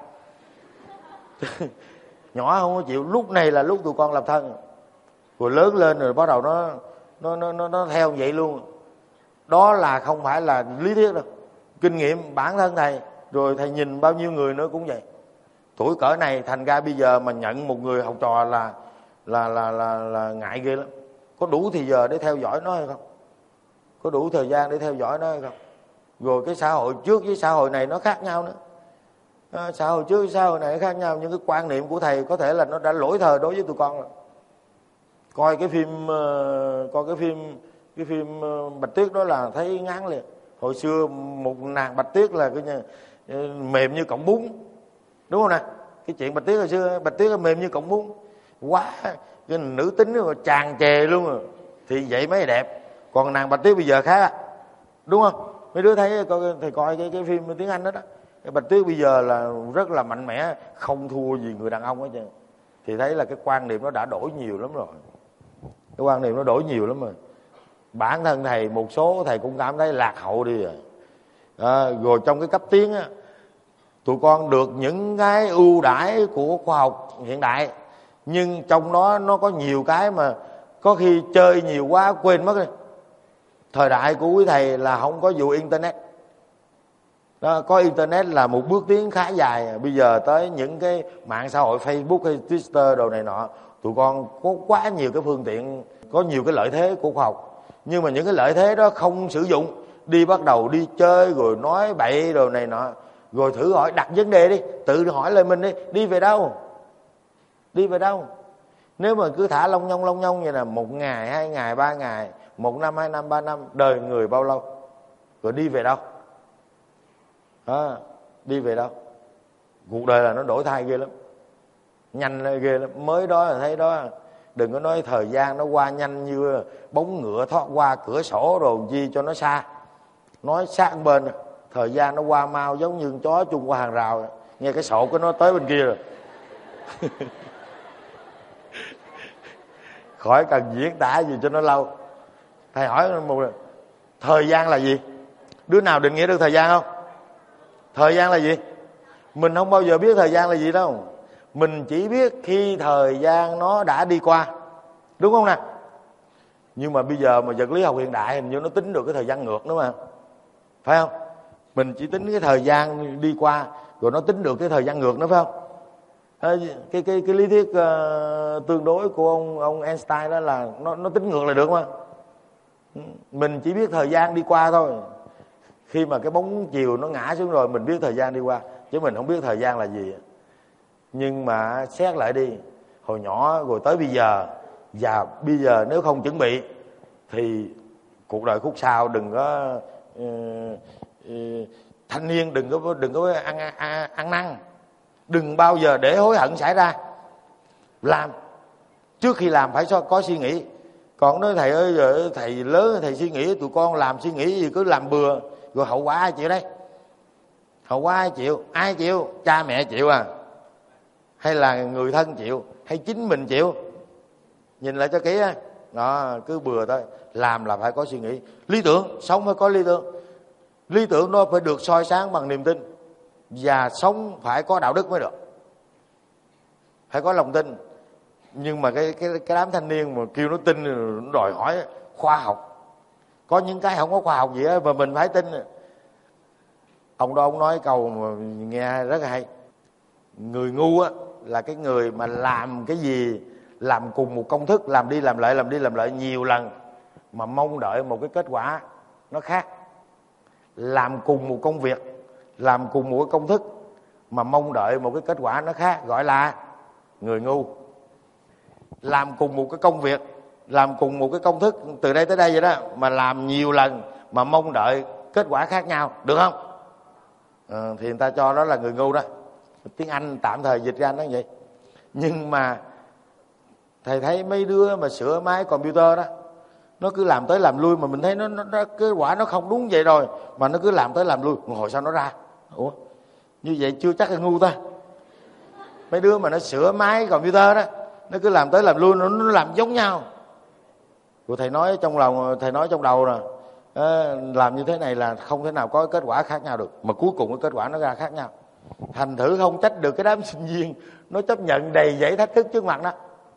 [SPEAKER 2] Nhỏ không có chịu. Lúc này là lúc tụi con làm thân, rồi lớn lên rồi bắt đầu nó nó nó nó, nó theo vậy luôn. Đó là không phải là lý thuyết đâu, kinh nghiệm bản thân thầy. Rồi thầy nhìn bao nhiêu người nữa cũng vậy. Tuổi cỡ này thành ra bây giờ mà nhận một người học trò là là là là, là ngại ghê lắm. Có đủ thì giờ để theo dõi nó hay không? Có đủ thời gian để theo dõi nó hay không? Rồi cái xã hội trước với xã hội này nó khác nhau nữa. À, xã hội trước với xã hội này khác nhau. Những cái quan niệm của thầy có thể là nó đã lỗi thời đối với tụi con rồi. Coi cái phim uh, coi cái phim cái phim uh, Bạch Tuyết đó là thấy ngán liền. Hồi xưa một nàng Bạch Tuyết là cái uh, mềm như cọng bún, đúng không nè? Cái chuyện Bạch Tuyết hồi xưa, Bạch Tuyết là mềm như cọng bún, quá cái nữ tính nó tràn trề luôn rồi. Thì vậy mới đẹp. Còn nàng Bạch Tuyết bây giờ khác à, đúng không? Mấy đứa thấy coi, thầy coi cái cái phim tiếng Anh đó đó. Cái Bạch Tuyết bây giờ là rất là mạnh mẽ, không thua gì người đàn ông hết trơn. Thì thấy là cái quan niệm nó đã đổi nhiều lắm rồi. Cái quan niệm nó đổi nhiều lắm rồi. Bản thân thầy một số thầy cũng cảm thấy lạc hậu đi rồi. À, rồi trong cái cấp tiến á, tụi con được những cái ưu đãi của khoa học hiện đại, nhưng trong đó nó có nhiều cái mà có khi chơi nhiều quá quên mất rồi. Thời đại của quý thầy là không có vụ internet đó, có internet là một bước tiến khá dài. Bây giờ tới những cái mạng xã hội Facebook hay Twitter đồ này nọ, tụi con có quá nhiều cái phương tiện, có nhiều cái lợi thế của khoa học. Nhưng mà những cái lợi thế đó không sử dụng, đi bắt đầu đi chơi rồi nói bậy đồ này nọ. Rồi thử hỏi, đặt vấn đề đi, tự hỏi lại mình đi, đi về đâu? Đi về đâu? Nếu mà cứ thả long nhong long nhong vậy là một ngày, hai ngày, ba ngày, một năm, hai năm, ba năm, đời người bao lâu? Rồi đi về đâu? À, đi về đâu? Cuộc đời là nó đổi thay ghê lắm, nhanh ghê lắm. Mới đó là thấy đó. Đừng có nói thời gian nó qua nhanh như bóng ngựa thoát qua cửa sổ rồi chi cho nó xa. Nói sát bên, thời gian nó qua mau giống như con chó chung qua hàng rào. Nghe cái sổ của nó tới bên kia rồi. Khỏi cần diễn tả gì cho nó lâu. Thầy hỏi một lần, thời gian là gì? Đứa nào định nghĩa được thời gian không? Thời gian là gì? Mình không bao giờ biết thời gian là gì đâu. Mình chỉ biết khi thời gian nó đã đi qua, đúng không nè? Nhưng mà bây giờ mà vật lý học hiện đại hình như nó tính được cái thời gian ngược nữa mà, phải không? Mình chỉ tính cái thời gian đi qua, rồi nó tính được cái thời gian ngược nữa, phải không? Cái cái cái lý thuyết uh, tương đối của ông ông Einstein đó là nó nó tính ngược là được mà. Mình chỉ biết thời gian đi qua thôi. Khi mà cái bóng chiều nó ngã xuống rồi mình biết thời gian đi qua, chứ mình không biết thời gian là gì. Nhưng mà xét lại đi, hồi nhỏ rồi tới bây giờ, và bây giờ nếu không chuẩn bị thì cuộc đời khúc sau đừng có uh, uh, thanh niên đừng có đừng có ăn ăn, ăn năn. Đừng bao giờ để hối hận xảy ra. Làm trước khi làm phải có suy nghĩ. Còn nói thầy ơi, giờ thầy lớn thầy suy nghĩ, tụi con làm suy nghĩ gì cứ làm bừa, rồi hậu quả ai chịu đây? Hậu quả ai chịu? Ai chịu? Cha mẹ chịu à? Hay là người thân chịu? Hay chính mình chịu? Nhìn lại cho kỹ á. Đó, cứ bừa thôi. Làm là phải có suy nghĩ. Lý tưởng, sống phải có lý tưởng. Lý tưởng nó phải được soi sáng bằng niềm tin. Và sống phải có đạo đức mới được, phải có lòng tin. Nhưng mà cái cái cái đám thanh niên mà kêu nó tin, nó đòi hỏi khoa học. Có những cái không có khoa học gì á mà mình phải tin. Ông đó ông nói câu mà nghe rất là hay. Người ngu á là cái người mà làm cái gì, làm cùng một công thức, làm đi làm lại, làm đi làm lại nhiều lần mà mong đợi một cái kết quả nó khác. Làm cùng một công việc, làm cùng một cái công thức mà mong đợi một cái kết quả nó khác gọi là người ngu. Làm cùng một cái công việc, làm cùng một cái công thức từ đây tới đây vậy đó, mà làm nhiều lần mà mong đợi kết quả khác nhau, được không? À, thì người ta cho đó là người ngu đó. Tiếng Anh tạm thời dịch ra nó vậy. Nhưng mà Thầy thấy mấy đứa mà sửa máy computer đó, nó cứ làm tới làm lui mà mình thấy nó, nó, nó kết quả nó không đúng vậy rồi mà nó cứ làm tới làm lui, hồi sao nó ra? Ủa, như vậy chưa chắc là ngu ta. Mấy đứa mà nó sửa máy computer đó, nó cứ làm tới làm lui, nó, nó làm giống nhau. Rồi thầy nói trong lòng, thầy nói trong đầu nè, à, làm như thế này là không thể nào có kết quả khác nhau được, mà cuối cùng cái kết quả nó ra khác nhau. Thành thử không trách được cái đám sinh viên nó chấp nhận đầy dẫy thách thức trước mặt đó.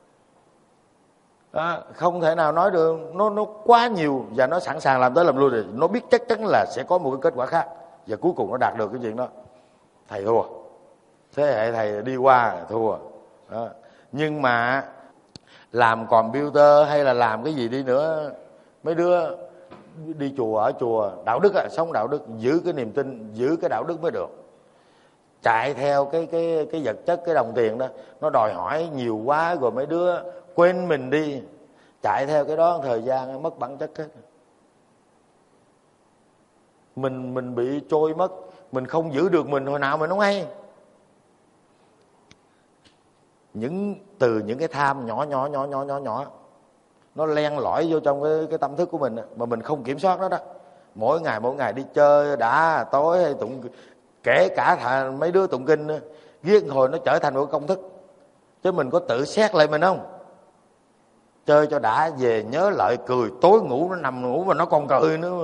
[SPEAKER 2] À, không thể nào nói được, nó nó quá nhiều và nó sẵn sàng làm tới làm lui rồi, nó biết chắc chắn là sẽ có một cái kết quả khác và cuối cùng nó đạt được cái chuyện đó. Thầy thua, thế hệ thầy đi qua thua đó. Nhưng mà làm computer hay là làm cái gì đi nữa, mấy đứa đi chùa ở chùa đạo đức à, sống đạo đức, giữ cái niềm tin, giữ cái đạo đức mới được. Chạy theo cái cái cái vật chất, cái đồng tiền đó, nó đòi hỏi nhiều quá rồi mấy đứa quên mình đi, chạy theo cái đó thời gian mất bản chất hết. Mình mình bị trôi mất, mình không giữ được mình hồi nào mình không hay. Những từ những cái tham nhỏ nhỏ nhỏ nhỏ nhỏ nhỏ nó len lỏi vô trong cái cái tâm thức của mình mà mình không kiểm soát nó đó. Mỗi ngày mỗi ngày đi chơi đã tối hay tụng, kể cả thà mấy đứa tụng kinh viết hồi nó trở thành một công thức. Chứ mình có tự xét lại mình không? Chơi cho đã về nhớ lại cười, tối ngủ nó nằm ngủ mà nó còn cười nữa.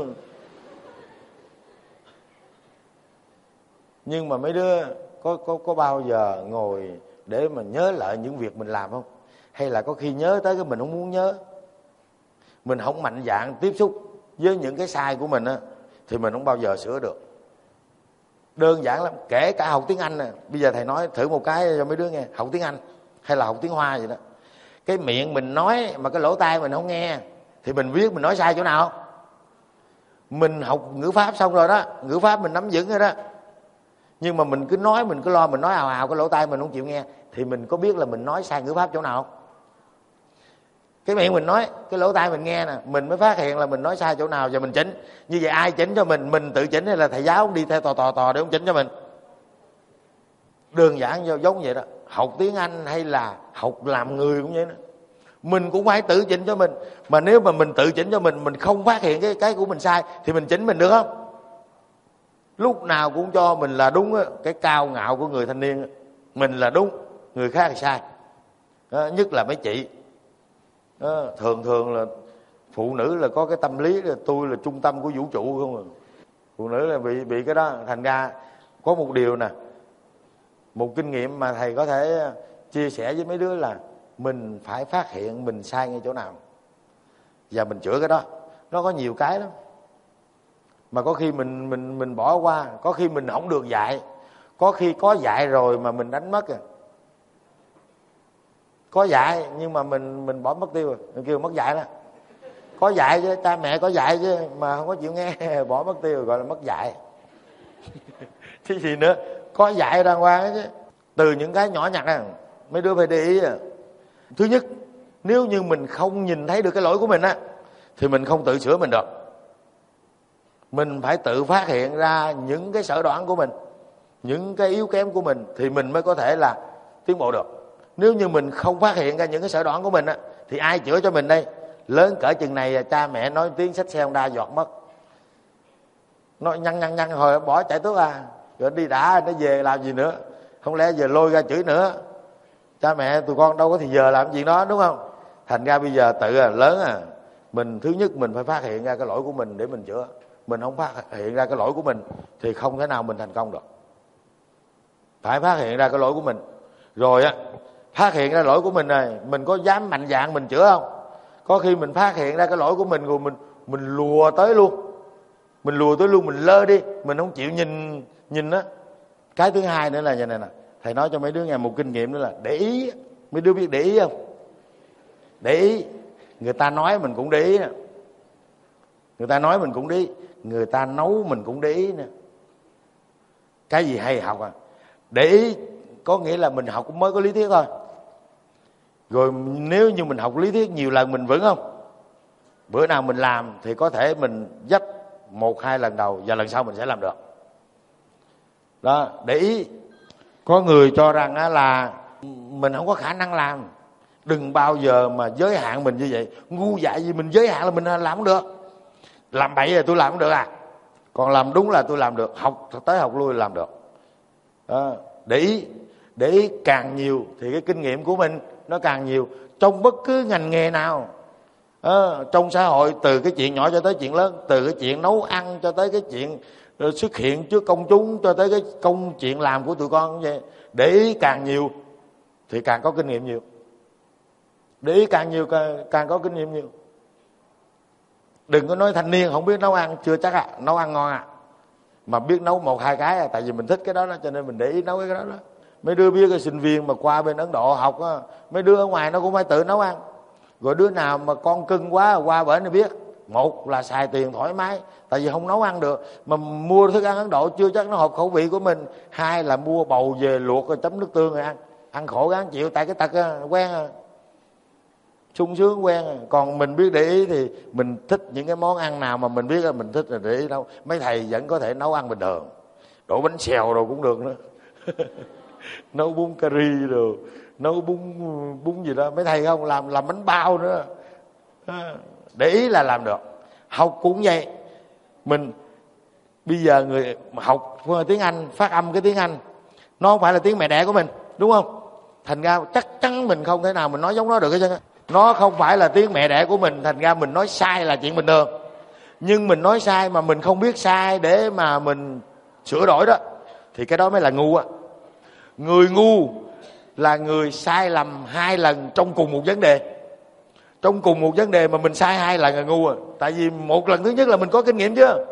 [SPEAKER 2] Nhưng mà mấy đứa có có có bao giờ ngồi để mà nhớ lại những việc mình làm không? Hay là có khi nhớ tới cái mình không muốn nhớ, mình không mạnh dạn tiếp xúc với những cái sai của mình á, thì mình không bao giờ sửa được. Đơn giản lắm, kể cả học tiếng Anh nè. Bây giờ thầy nói thử một cái cho mấy đứa nghe, học tiếng Anh hay là học tiếng Hoa vậy đó. Cái miệng mình nói mà cái lỗ tai mình không nghe thì mình viết mình nói sai chỗ nào? Mình học ngữ pháp xong rồi đó, ngữ pháp mình nắm vững rồi đó, nhưng mà mình cứ nói, mình cứ lo mình nói ào ào, cái lỗ tai mình không chịu nghe, thì mình có biết là mình nói sai ngữ pháp chỗ nào không? Cái miệng mình nói, cái lỗ tai mình nghe nè, mình mới phát hiện là mình nói sai chỗ nào và mình chỉnh. Như vậy ai chỉnh cho mình? Mình tự chỉnh hay là thầy giáo đi theo tò tò tò để ông chỉnh cho mình? Đơn giản giống vậy đó. Học tiếng Anh hay là học làm người cũng vậy đó, mình cũng phải tự chỉnh cho mình. Mà nếu mà mình tự chỉnh cho mình, mình không phát hiện cái cái của mình sai thì mình chỉnh mình được không? Lúc nào cũng cho mình là đúng á. Cái cao ngạo của người thanh niên, mình là đúng, người khác là sai đó, nhất là mấy chị đó, thường thường là phụ nữ là có cái tâm lý là tôi là trung tâm của vũ trụ không à. Phụ nữ là bị bị cái đó. Thành ra có một điều nè, một kinh nghiệm mà thầy có thể chia sẻ với mấy đứa là mình phải phát hiện mình sai ngay chỗ nào và mình chữa cái đó. Nó có nhiều cái lắm mà có khi mình mình mình bỏ qua, có khi mình không được dạy, có khi có dạy rồi mà mình đánh mất à. Có dạy nhưng mà mình mình bỏ mất tiêu rồi, mình kêu mất dạy đó. Có dạy chứ, cha mẹ có dạy chứ mà không có chịu nghe, bỏ mất tiêu rồi, gọi là mất dạy. Chứ gì nữa, có dạy đàng hoàng chứ. Từ những cái nhỏ nhặt à, mấy đứa phải để ý à. Thứ nhất, nếu như mình không nhìn thấy được cái lỗi của mình á, thì mình không tự sửa mình được. Mình phải tự phát hiện ra những cái sở đoản của mình, những cái yếu kém của mình, thì mình mới có thể là tiến bộ được. Nếu như mình không phát hiện ra những cái sở đoản của mình á, thì ai chữa cho mình đây? Lớn cỡ chừng này cha mẹ nói tiếng xách xe Honda giọt mất, nó nhăn nhăn nhăn hồi bỏ chạy tước à, rồi đi đã nó về làm gì nữa? Không lẽ giờ lôi ra chửi nữa? Cha mẹ tụi con đâu có thì giờ làm chuyện đó, đúng không? Thành ra bây giờ tự à, lớn à, mình thứ nhất mình phải phát hiện ra cái lỗi của mình để mình chữa. Mình không phát hiện ra cái lỗi của mình thì không thể nào mình thành công được. Phải phát hiện ra cái lỗi của mình rồi á, phát hiện ra lỗi của mình rồi mình có dám mạnh dạn mình chữa không? Có khi mình phát hiện ra cái lỗi của mình rồi mình mình lùa tới luôn, mình lùa tới luôn, mình lơ đi, mình không chịu nhìn nhìn đó. Cái thứ hai nữa là như này nè, thầy nói cho mấy đứa nghe một kinh nghiệm nữa là để ý. Mấy đứa biết để ý không? Để ý. Người ta nói mình cũng để ý nè, người ta nói mình cũng để ý, người ta nấu mình cũng để ý nè. Cái gì hay học à? Để ý có nghĩa là mình học cũng mới có lý thuyết thôi. Rồi nếu như mình học lý thuyết nhiều lần mình vững không? Bữa nào mình làm thì có thể mình dấp một hai lần đầu và lần sau mình sẽ làm được. Đó, để ý. Có người cho rằng là mình không có khả năng làm, Đừng bao giờ mà giới hạn mình như vậy. Ngu dại gì mình giới hạn là mình làm không được. Làm bậy là tôi làm không được à. Còn làm đúng là tôi làm được. Học tới học lui làm được. Đó. Để ý, để ý càng nhiều thì cái kinh nghiệm của mình nó càng nhiều. Trong bất cứ ngành nghề nào, đó, trong xã hội, từ cái chuyện nhỏ cho tới chuyện lớn, từ cái chuyện nấu ăn cho tới cái chuyện xuất hiện trước công chúng, cho tới cái công chuyện làm của tụi con cũng vậy. Để ý càng nhiều thì càng có kinh nghiệm nhiều. Để ý càng nhiều càng, càng có kinh nghiệm nhiều. Đừng có nói thanh niên không biết nấu ăn, chưa chắc à, nấu ăn ngon à. Mà biết nấu một hai cái à, tại vì mình thích cái đó, đó cho nên mình để ý nấu cái đó đó. Mấy đứa biết cái sinh viên mà qua bên Ấn Độ học á, mấy đứa ở ngoài nó cũng phải tự nấu ăn. Rồi đứa nào mà con cưng quá qua bển nó biết. Một là xài tiền thoải mái, tại vì không nấu ăn được. Mà mua thức ăn Ấn Độ chưa chắc nó hợp khẩu vị của mình. Hai là mua bầu về luộc rồi chấm nước tương rồi ăn. Ăn khổ gắng chịu, tại cái tật á, quen à. Sung sướng quen à. Còn mình biết để ý thì mình thích những cái món ăn nào mà mình biết là mình thích là để ý đâu. Mấy thầy vẫn có thể nấu ăn bình thường, đổ bánh xèo rồi cũng được nữa. Nấu bún cà ri rồi, nấu bún bún gì đó. Mấy thầy không làm làm bánh bao nữa. Để ý là làm được. Học cũng vậy. Mình bây giờ người học tiếng Anh, phát âm cái tiếng Anh nó không phải là tiếng mẹ đẻ của mình, đúng không? Thành ra chắc chắn mình không thể nào mình nói giống nó được hết trơn á. Nó không phải là tiếng mẹ đẻ của mình, thành ra mình nói sai là chuyện bình thường. Nhưng mình nói sai mà mình không biết sai để mà mình sửa đổi đó, thì cái đó mới là ngu á. Người ngu là người sai lầm hai lần trong cùng một vấn đề. Trong cùng một vấn đề mà mình sai hai lần là ngu à. Tại vì một lần thứ nhất là mình có kinh nghiệm chưa.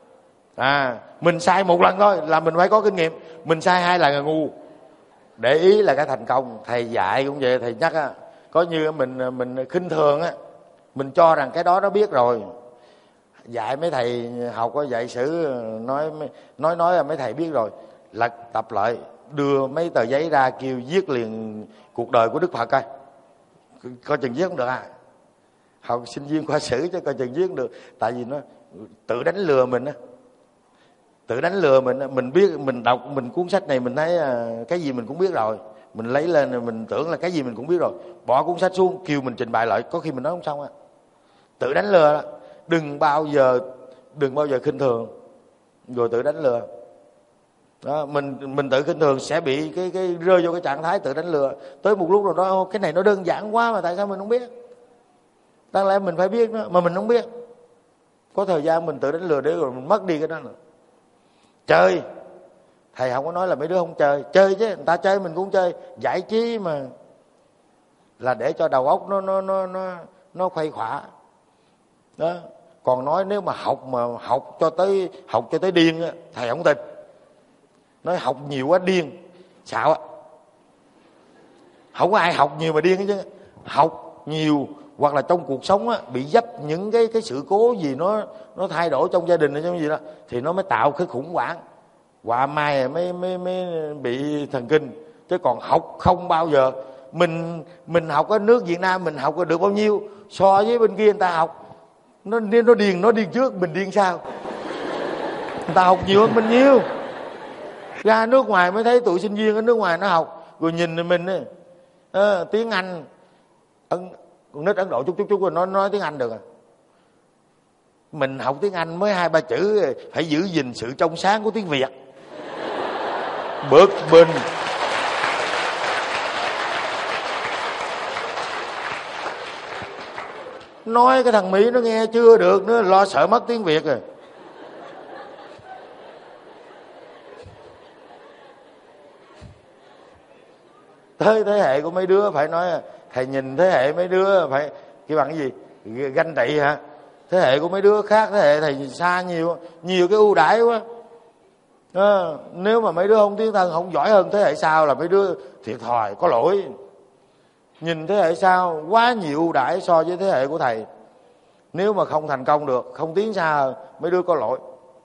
[SPEAKER 2] À, mình sai một lần thôi là mình phải có kinh nghiệm. Mình sai hai lần là ngu. Để ý là cái thành công. Thầy dạy cũng vậy, thầy nhắc á. Có như mình mình khinh thường á, mình cho rằng cái đó nó biết rồi. Dạy mấy thầy học có dạy sử nói nói nói là mấy thầy biết rồi. Lật tập lại, đưa mấy tờ giấy ra kêu viết liền cuộc đời của Đức Phật coi. Coi chừng viết không được à. Học sinh viên khoa sử chứ coi chừng viết không được. Tại vì nó tự đánh lừa mình á. Tự đánh lừa mình á. Mình biết, mình đọc mình cuốn sách này mình thấy cái gì mình cũng biết rồi. Mình lấy lên rồi mình tưởng là cái gì mình cũng biết rồi. Bỏ cuốn sách xuống kêu mình trình bày lại, có khi mình nói không xong á. Tự đánh lừa đó. Đừng bao giờ Đừng bao giờ khinh thường rồi tự đánh lừa đó. Mình mình tự khinh thường sẽ bị cái cái rơi vô cái trạng thái tự đánh lừa. Tới một lúc rồi đó, cái này nó đơn giản quá mà tại sao mình không biết. Đáng lẽ mình phải biết đó, mà mình không biết. Có thời gian mình tự đánh lừa để rồi mình mất đi cái đó nữa. Chơi, thầy không có nói là mấy đứa không chơi. Chơi chứ, người ta chơi mình cũng chơi. Giải trí mà là để cho đầu óc nó nó nó nó nó khuây khỏa đó. Còn nói nếu mà học mà học cho tới học cho tới điên á, thầy không tin. Nói học nhiều quá điên, xạo á. Không có ai học nhiều mà điên hết chứ. Học nhiều hoặc là trong cuộc sống á, bị dấp những cái cái sự cố gì nó nó thay đổi trong gia đình hay trong gì đó, thì nó mới tạo cái khủng hoảng. Họa mai mới mới mới bị thần kinh. Chứ còn học không bao giờ. Mình mình học ở nước Việt Nam mình học được bao nhiêu so với bên kia người ta học. Nó nó điên nó điên trước, mình điên sau. Người ta học nhiều hơn mình nhiều. Ra nước ngoài mới thấy tụi sinh viên ở nước ngoài nó học, rồi nhìn mình ấy, à, tiếng Anh Ấn, con nít Ấn Độ chút chút chút rồi nó nói tiếng Anh được à. Mình học tiếng Anh mới hai ba chữ, phải giữ gìn sự trong sáng của tiếng Việt. Bực mình. Nói cái thằng Mỹ nó nghe chưa được nữa, lo sợ mất tiếng Việt rồi. Tới thế hệ của mấy đứa phải nói, thầy nhìn thế hệ mấy đứa phải cái bằng cái gì, ganh tị hả? Thế hệ của mấy đứa khác thế hệ thầy xa nhiều, nhiều cái ưu đãi quá. À, nếu mà mấy đứa không tiến thân, không giỏi hơn thế hệ sau là mấy đứa thiệt thòi, có lỗi. Nhìn thế hệ sau quá nhiều ưu đãi so với thế hệ của thầy. Nếu mà không thành công được, không tiến xa hơn, mấy đứa có lỗi.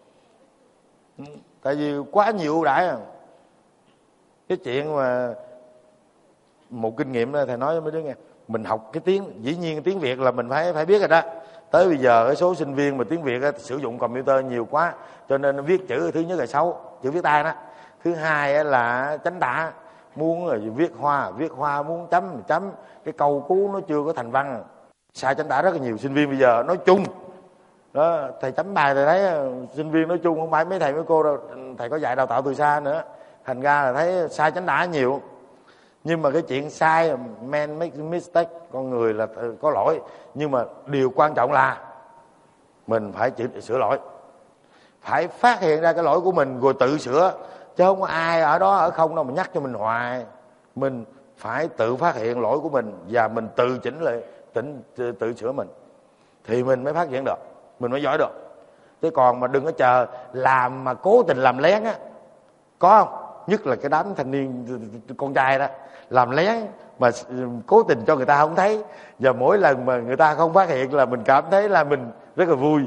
[SPEAKER 2] Tại vì quá nhiều ưu đãi à. Cái chuyện mà một kinh nghiệm đó thầy nói với mấy đứa nghe, mình học cái tiếng, dĩ nhiên tiếng Việt là mình phải phải biết rồi đó. Tới bây giờ cái số sinh viên mà tiếng Việt á, sử dụng computer nhiều quá, cho nên viết chữ thứ nhất là xấu, chữ viết tay đó. Thứ hai là chánh tả, muốn rồi viết hoa viết hoa, muốn chấm chấm, cái câu cú nó chưa có thành văn. Sai chánh tả rất là nhiều. Sinh viên bây giờ nói chung đó, thầy chấm bài thầy thấy sinh viên nói chung, không phải mấy thầy mấy cô đâu, thầy có dạy đào tạo từ xa nữa, thành ra là thấy sai chánh tả nhiều. Nhưng mà cái chuyện sai, man make mistake, con người là có lỗi, nhưng mà điều quan trọng là mình phải chịu sửa lỗi, phải phát hiện ra cái lỗi của mình rồi tự sửa, chứ không có ai ở đó ở không đâu mà nhắc cho mình hoài. Mình phải tự phát hiện lỗi của mình và mình tự chỉnh lại, tự, tự, tự sửa mình thì mình mới phát triển được, mình mới giỏi được. Chứ còn mà đừng có chờ làm mà cố tình làm lén á, có không? Nhất là cái đám thanh niên con trai đó làm lén mà cố tình cho người ta không thấy, và mỗi lần mà người ta không phát hiện là mình cảm thấy là mình rất là vui.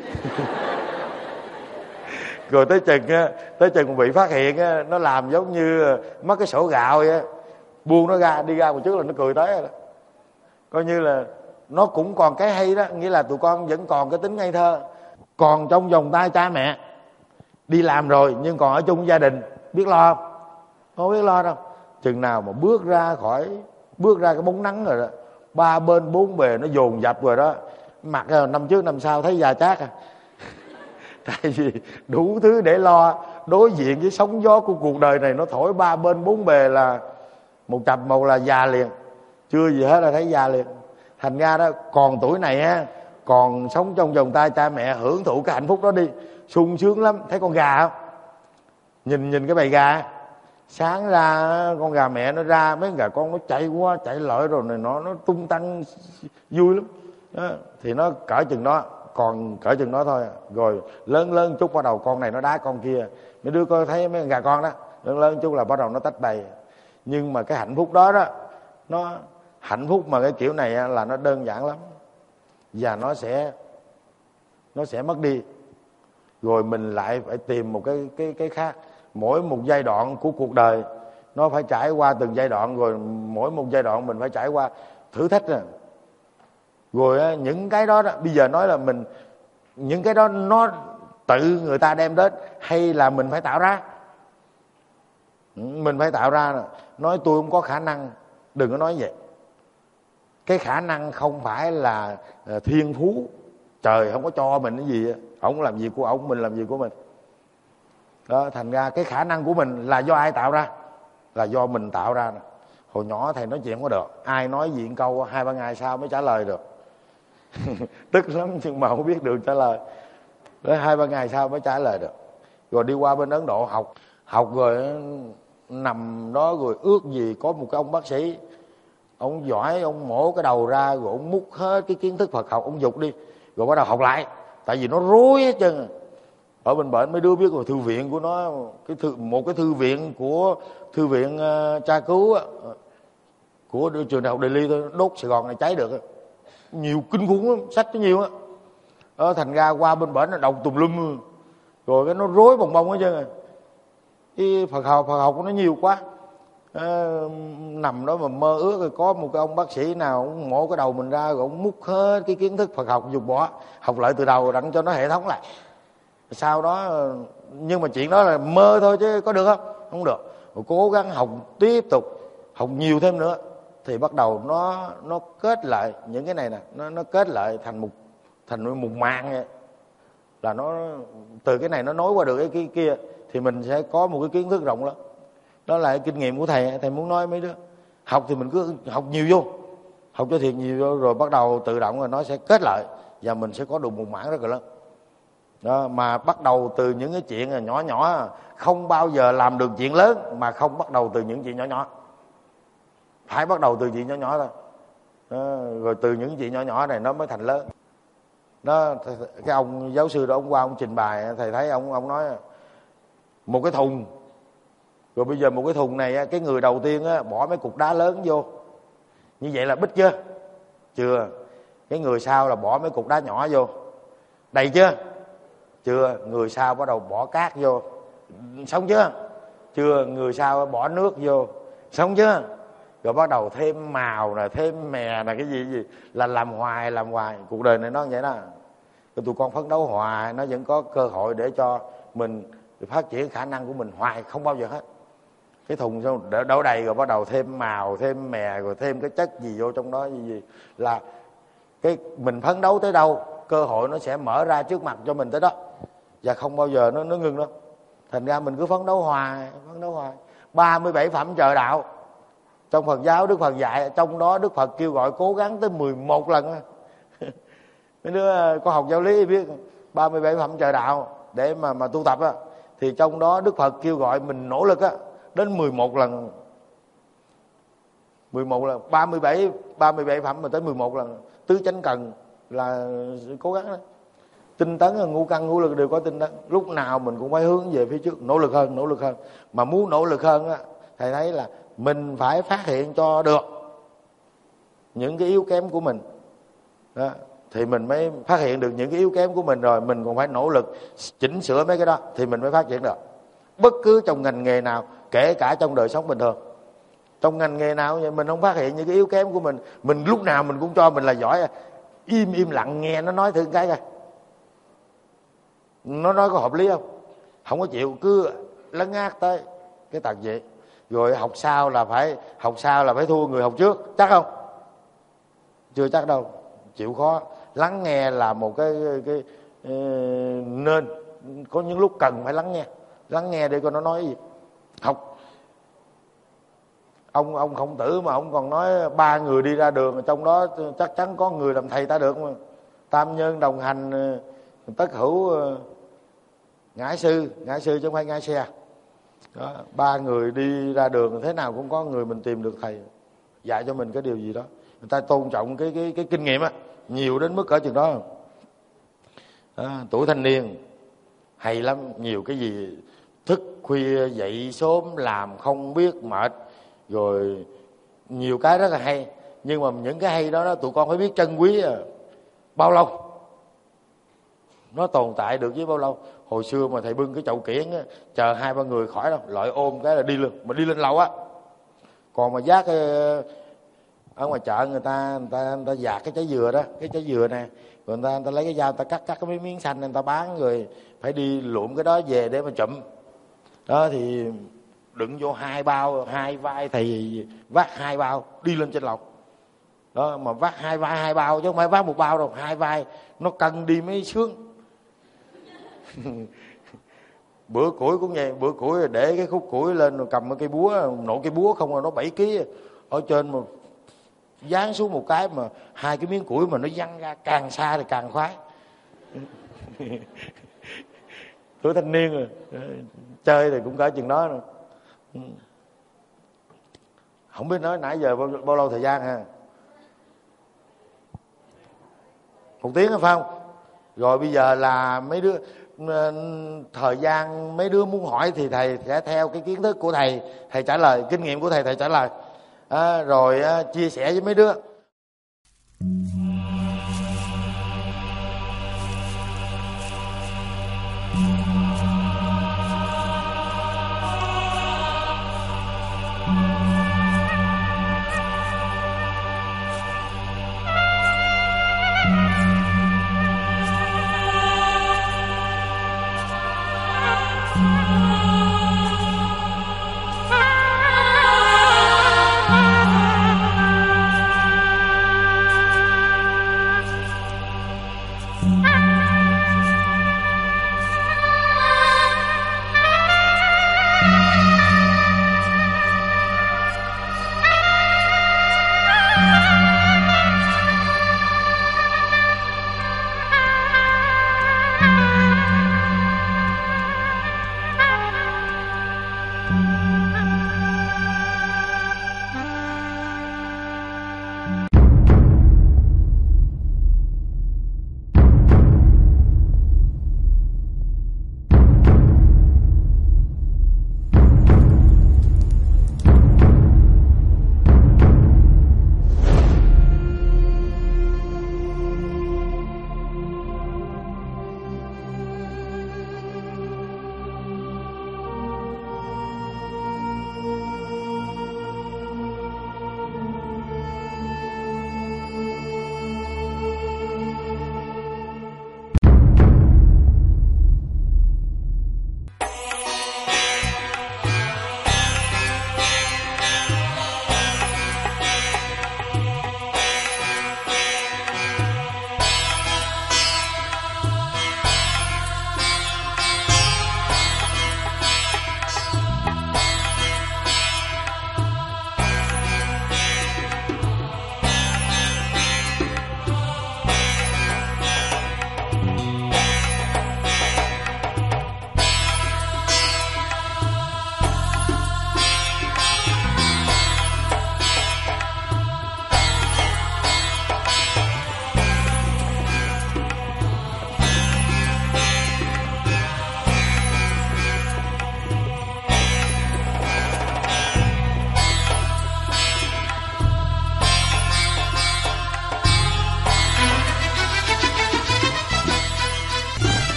[SPEAKER 2] Rồi tới chừng tới chừng bị phát hiện nó làm giống như mất cái sổ gạo vậy, buông nó ra đi ra một chút là nó cười tới rồi đó. Coi như là nó cũng còn cái hay đó, nghĩa là tụi con vẫn còn cái tính ngây thơ, còn trong vòng tay cha mẹ, đi làm rồi nhưng còn ở chung gia đình, biết lo không? Không biết lo đâu. Chừng nào mà bước ra khỏi, bước ra cái bóng nắng rồi đó, ba bên bốn bề nó dồn dập rồi đó, mặt năm trước năm sau thấy già chát à. Tại vì đủ thứ để lo, đối diện với sóng gió của cuộc đời này, nó thổi ba bên bốn bề là một chập một là già liền, chưa gì hết là thấy già liền. Thành ra đó, còn tuổi này á, còn sống trong vòng tay cha mẹ, hưởng thụ cái hạnh phúc đó đi, sung sướng lắm. Thấy con gà không? Nhìn nhìn cái bầy gà, sáng ra con gà mẹ nó ra, mấy gà con nó chạy qua chạy lại rồi này nó nó tung tăng vui lắm đó. Thì nó cỡ chừng đó, còn cỡ chừng đó thôi. Rồi lớn lớn chút bắt đầu con này nó đá con kia. Mấy đứa có thấy mấy gà con đó, lớn lớn chút là bắt đầu nó tách bầy. Nhưng mà cái hạnh phúc đó đó, nó hạnh phúc mà cái kiểu này là nó đơn giản lắm, và nó sẽ nó sẽ mất đi. Rồi mình lại phải tìm một cái cái cái khác. Mỗi một giai đoạn của cuộc đời nó phải trải qua từng giai đoạn, rồi mỗi một giai đoạn mình phải trải qua thử thách rồi. Rồi những cái đó, đó bây giờ nói là mình, những cái đó nó tự người ta đem đến hay là mình phải tạo ra? Mình phải tạo ra. Nói tôi không có khả năng, đừng có nói vậy. Cái khả năng không phải là thiên phú, trời không có cho mình cái gì, ông làm việc của ông, mình làm việc của mình đó. Thành ra cái khả năng của mình là do ai tạo ra? Là do mình tạo ra. Hồi nhỏ thầy nói chuyện không có được, ai nói gì câu hai ba ngày sau mới trả lời được. Tức lắm nhưng mà không biết được trả lời, tới hai ba ngày sau mới trả lời được. Rồi đi qua bên Ấn Độ học, học rồi nằm đó rồi ước gì có một cái ông bác sĩ, ông giỏi, ông mổ cái đầu ra rồi ông múc hết cái kiến thức Phật học, ông dục đi rồi bắt đầu học lại, tại vì nó rối hết trơn. Ở bên bển mấy đứa biết rồi, thư viện của nó, cái thư, một cái thư viện của thư viện uh, tra cứu uh, của trường đại học Delhi thôi, đốt Sài Gòn này cháy được, nhiều kinh khủng lắm, sách có nhiều á. Đó, thành ra qua bên bển là đọc tùm lum, rồi cái nó rối bồng bông hết trơn. Cái Phật học Phật học nó nhiều quá. À, nằm đó mà mơ ước rồi có một cái ông bác sĩ nào ông mổ cái đầu mình ra rồi ông múc hết cái kiến thức Phật học dục bỏ, học lại từ đầu đặng cho nó hệ thống lại. Sau đó, nhưng mà chuyện đó là mơ thôi chứ có được không? Không được. Rồi cố gắng học tiếp tục, học nhiều thêm nữa thì bắt đầu nó nó kết lại những cái này nè, nó nó kết lại thành một thành một mạng vậy. Là nó từ cái này nó nối qua được cái kia, kia thì mình sẽ có một cái kiến thức rộng lắm. Đó là cái kinh nghiệm của thầy. Thầy muốn nói mấy đứa học thì mình cứ học nhiều vô, học cho thiệt nhiều vô, rồi bắt đầu tự động rồi nó sẽ kết lại và mình sẽ có được một mảng rất là lớn đó. Mà bắt đầu từ những cái chuyện nhỏ nhỏ, không bao giờ làm được chuyện lớn mà không bắt đầu từ những chuyện nhỏ nhỏ. Phải bắt đầu từ chuyện nhỏ nhỏ thôi đó, rồi từ những chuyện nhỏ nhỏ này nó mới thành lớn đó. Cái ông giáo sư đó, ông qua ông trình bày, thầy thấy ông ông nói một cái thùng, rồi bây giờ một cái thùng này cái người đầu tiên á, bỏ mấy cục đá lớn vô, như vậy là bích chưa? Chưa. Cái người sau là bỏ mấy cục đá nhỏ vô, đầy chưa? Chưa. Người sau bắt đầu bỏ cát vô, xong chưa? Chưa. Người sau bỏ nước vô, xong chưa? Rồi bắt đầu thêm màu nè, thêm mè nè, cái gì gì là làm hoài làm hoài. Cuộc đời này nó như vậy đó. Rồi tụi con phấn đấu hoài, nó vẫn có cơ hội để cho mình phát triển khả năng của mình hoài, không bao giờ hết. Cái thùng xong đổ, đổ đầy rồi bắt đầu thêm màu, thêm mè, rồi thêm cái chất gì vô trong đó gì gì là cái mình phấn đấu tới đâu, cơ hội nó sẽ mở ra trước mặt cho mình tới đó, và không bao giờ nó nó ngưng đâu. Thành ra mình cứ phấn đấu hoài, phấn đấu hoài. ba mươi bảy phẩm trợ đạo trong Phật giáo Đức Phật dạy, trong đó Đức Phật kêu gọi cố gắng tới mười một lần. Mấy đứa có học giáo lý biết ba mươi bảy phẩm trợ đạo để mà mà tu tập á, thì trong đó Đức Phật kêu gọi mình nỗ lực á đến mười một lần. mười một lần, ba mươi bảy ba mươi bảy phẩm mà tới mười một lần. Tứ chánh cần là cố gắng đó. Tinh tấn, ngũ căn ngũ lực đều có tinh tấn. Lúc nào mình cũng phải hướng về phía trước, nỗ lực hơn, nỗ lực hơn. Mà muốn nỗ lực hơn á, thầy thấy là mình phải phát hiện cho được những cái yếu kém của mình đó, thì mình mới phát hiện được những cái yếu kém của mình, rồi mình còn phải nỗ lực chỉnh sửa mấy cái đó thì mình mới phát triển được. Bất cứ trong ngành nghề nào, kể cả trong đời sống bình thường, trong ngành nghề nào mình không phát hiện những cái yếu kém của mình, mình lúc nào mình cũng cho mình là giỏi, im im lặng nghe nó nói thử cái coi nó nói có hợp lý không, không có chịu, cứ lấn át tới cái tật vậy. Rồi học sau là phải học sau là phải thua người học trước, chắc không? Chưa chắc đâu, chịu khó. Lắng nghe là một cái cái, cái nên có những lúc cần phải lắng nghe, lắng nghe để coi nó nói gì. Học ông ông Khổng Tử mà ông còn nói ba người đi ra đường, trong đó chắc chắn có người làm thầy ta được mà. Tam nhân đồng hành tất hữu ngãi sư, ngãi sư chứ không phải ngãi xe. Đó, ba người đi ra đường thế nào cũng có người mình tìm được thầy dạy cho mình cái điều gì đó. Người ta tôn trọng cái cái cái kinh nghiệm á, nhiều đến mức cỡ chừng đó. Đó, tuổi thanh niên hay lắm, nhiều cái gì thức khuya dậy sớm làm không biết mệt, rồi nhiều cái rất là hay. Nhưng mà những cái hay đó, đó tụi con phải biết trân quý à. Bao lâu nó tồn tại được với bao lâu. Hồi xưa mà thầy bưng cái chậu kiển á, chờ hai ba người khỏi đâu, loại ôm cái là đi luôn, mà đi lên lầu á. Còn mà giác ở ngoài chợ người ta người ta, người ta dạt cái trái dừa đó, cái trái dừa nè, rồi người ta, người ta lấy cái dao người ta cắt cắt cái mấy miếng xanh người ta bán, rồi phải đi lụm cái đó về để mà chụm. Đó thì đựng vô hai bao, hai vai thầy vác hai bao đi lên trên lầu. Đó mà vác hai vai hai bao chứ không phải vác một bao đâu, hai vai nó cân đi mới sướng. Bữa củi cũng vậy, bữa củi để cái khúc củi lên rồi cầm cái cây búa, nổ cây búa không là nó bảy ký ở trên, mà dán xuống một cái mà hai cái miếng củi mà nó văng ra càng xa thì càng khoái. Tuổi thanh niên rồi, chơi thì cũng cỡ chừng đó rồi. Không biết nói nãy giờ bao, bao lâu thời gian ha? Một tiếng phải không? Rồi bây giờ là mấy đứa thời gian mấy đứa muốn hỏi thì thầy sẽ theo cái kiến thức của thầy, thầy trả lời, kinh nghiệm của thầy thầy trả lời, à, rồi à, chia sẻ với mấy đứa.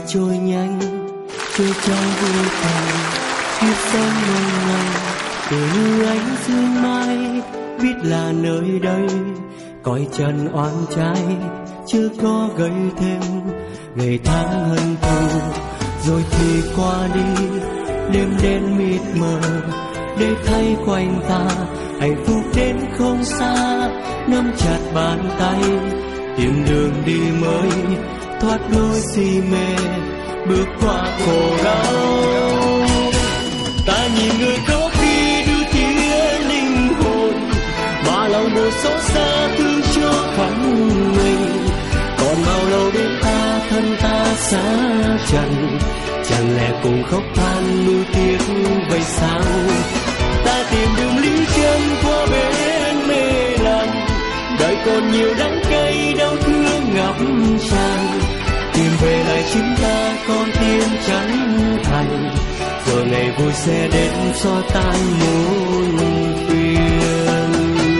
[SPEAKER 3] trôi nhanh, trôi trong vô tận, kiếp sống mong manh, tựa như ánh sương mai, biết là nơi đây, cõi trần oan trái, chưa có gây thêm ngày tháng hận thù, rồi thì qua đi, đêm đen mịt mờ, để thay quanh ta, hạnh phúc đến không xa, nắm chặt bàn tay, tìm đường đi mới, thoát lối si mê, bước qua khổ đau. Ta nhìn người có khi đưa tiếng linh hồn, mà lòng buồn xót xa thương cho phận mình. Còn bao lâu đến ta thân ta xa trần, chẳng lẽ cùng khóc than nuối tiếc vậy sao? Ta tìm đường lý chân qua bên mê lầm, đời còn nhiều đắng cay đau thương ngập tràn. Tìm về lại chính ta con tim chân thành, rồi ngày vui sẽ đến xóa tan muôn phiền.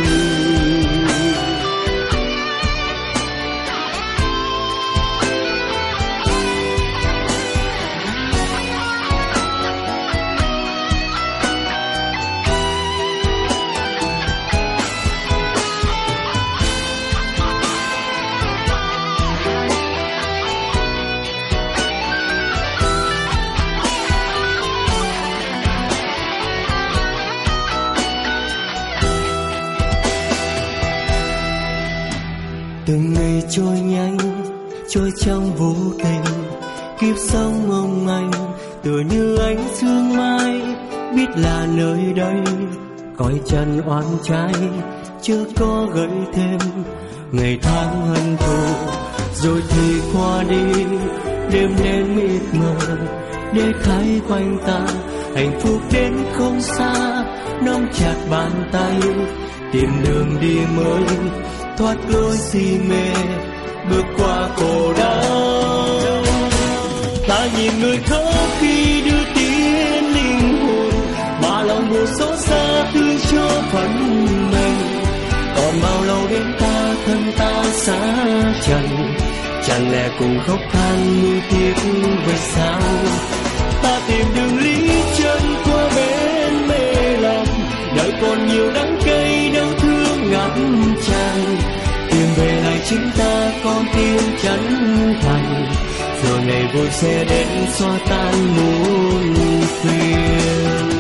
[SPEAKER 3] Từng ngày trôi nhanh, trôi trong vô tình, kiếp sống mong manh, tựa như ánh sương mai, biết là nơi đây, cõi trần oan trái, chưa có gợi thêm ngày tháng hận thù, rồi thì qua đi, đêm đen mịt mờ, để khai quanh ta, hạnh phúc đến không xa, nắm chặt bàn tay, tìm đường đi mới, thoát lối si mê, bước qua khổ đau. Ta nhìn người khóc khi đưa tiếng linh hồn, mà lòng buồn xót xa thương cho phận mình. Còn bao lâu đến ta thân ta xa trần, chẳng lẽ cùng khóc than nuối tiếc vậy sao? Ta tìm đường lý chân qua bên mê lầm, đời còn nhiều đắng cay đau thương ngập tràn. Tìm về lại chính ta con tim chân thành, rồi ngày vui sẽ đến xóa tan muôn phiền.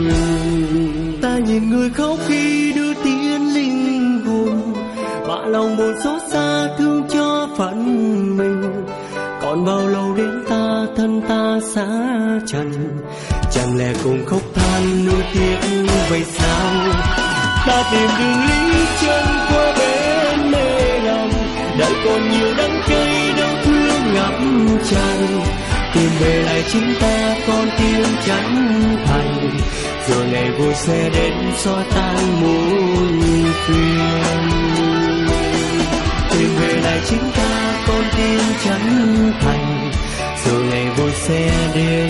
[SPEAKER 3] Ta nhìn người khóc khi đưa tiếng linh hồn, mà lòng buồn xót xa thương cho phận mình. Còn bao lâu đến ta thân ta xa trần, chẳng lẽ cùng khóc than nuối tiếc vậy sao? Ta tìm đường lý chân qua bên mê lầm, đời còn nhiều đắng cay đau thương ngập tràn. Tìm về lại chính ta con tim chân thành, rồi ngày vui sẽ đến xóa tan muôn phiền. Tìm về lại chính ta con tim chân thành, rồi ngày vui sẽ đến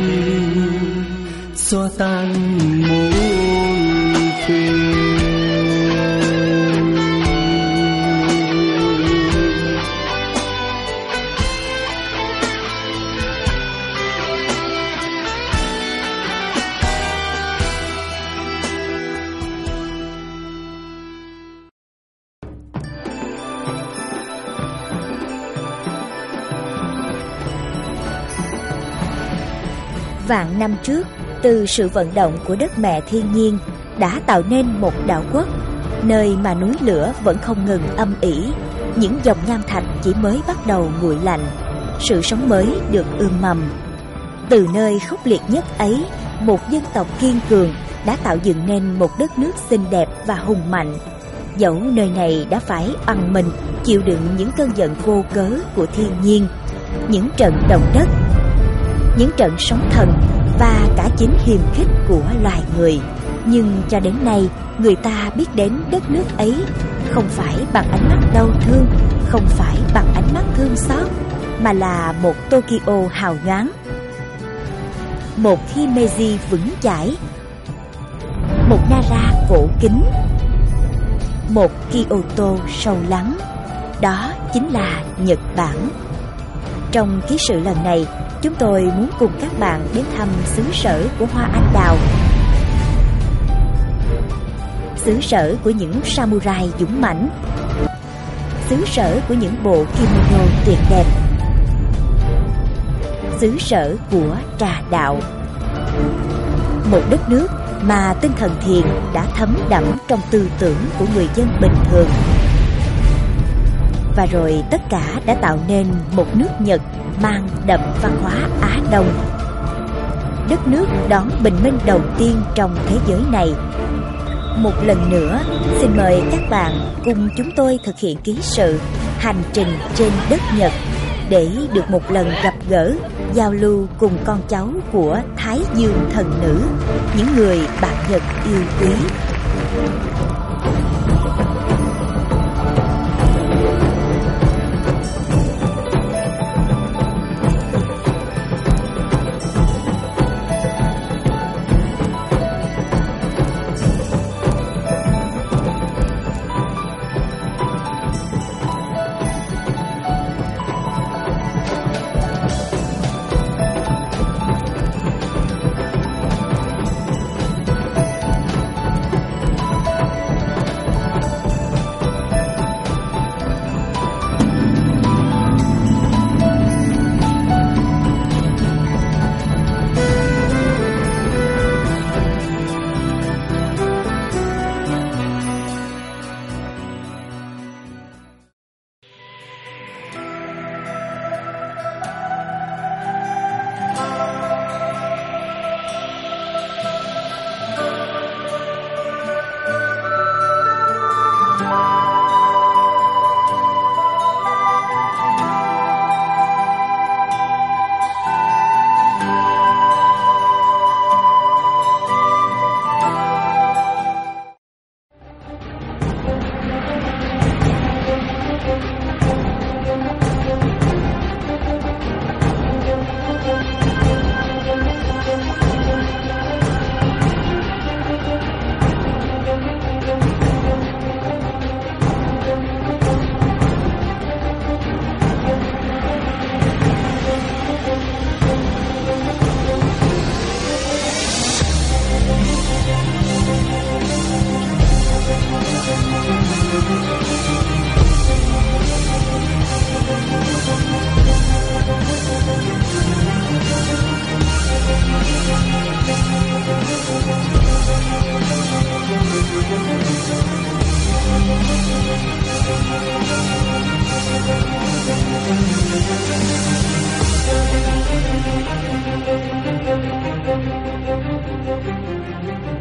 [SPEAKER 3] xóa tan muôn phiền.
[SPEAKER 4] Vạn năm trước, từ sự vận động của đất mẹ thiên nhiên đã tạo nên một đảo quốc, nơi mà núi lửa vẫn không ngừng âm ỉ, những dòng nham thạch chỉ mới bắt đầu nguội lạnh, sự sống mới được ươm mầm. Từ nơi khốc liệt nhất ấy, một dân tộc kiên cường đã tạo dựng nên một đất nước xinh đẹp và hùng mạnh. Dẫu nơi này đã phải oằn mình chịu đựng những cơn giận vô cớ của thiên nhiên, những trận động đất, những trận sóng thần và cả chính hiềm khích của loài người, nhưng cho đến nay người ta biết đến đất nước ấy không phải bằng ánh mắt đau thương, không phải bằng ánh mắt thương xót, mà là một Tokyo hào nhoáng, một Himeji vững chãi, một Nara cổ kính, một Kyoto sâu lắng. Đó chính là Nhật Bản. Trong ký sự lần này, chúng tôi muốn cùng các bạn đến thăm xứ sở của hoa anh đào, xứ sở của những samurai dũng mãnh, xứ sở của những bộ kimono tuyệt đẹp, xứ sở của trà đạo. Một đất nước mà tinh thần thiền đã thấm đẫm trong tư tưởng của người dân bình thường. Và rồi tất cả đã tạo nên một nước Nhật mang đậm văn hóa Á Đông. Đất nước đón bình minh đầu tiên trong thế giới này. Một lần nữa, xin mời các bạn cùng chúng tôi thực hiện ký sự hành trình trên đất Nhật để được một lần gặp gỡ, giao lưu cùng con cháu của Thái Dương thần nữ, những người bạn Nhật yêu quý.
[SPEAKER 3] Thank you.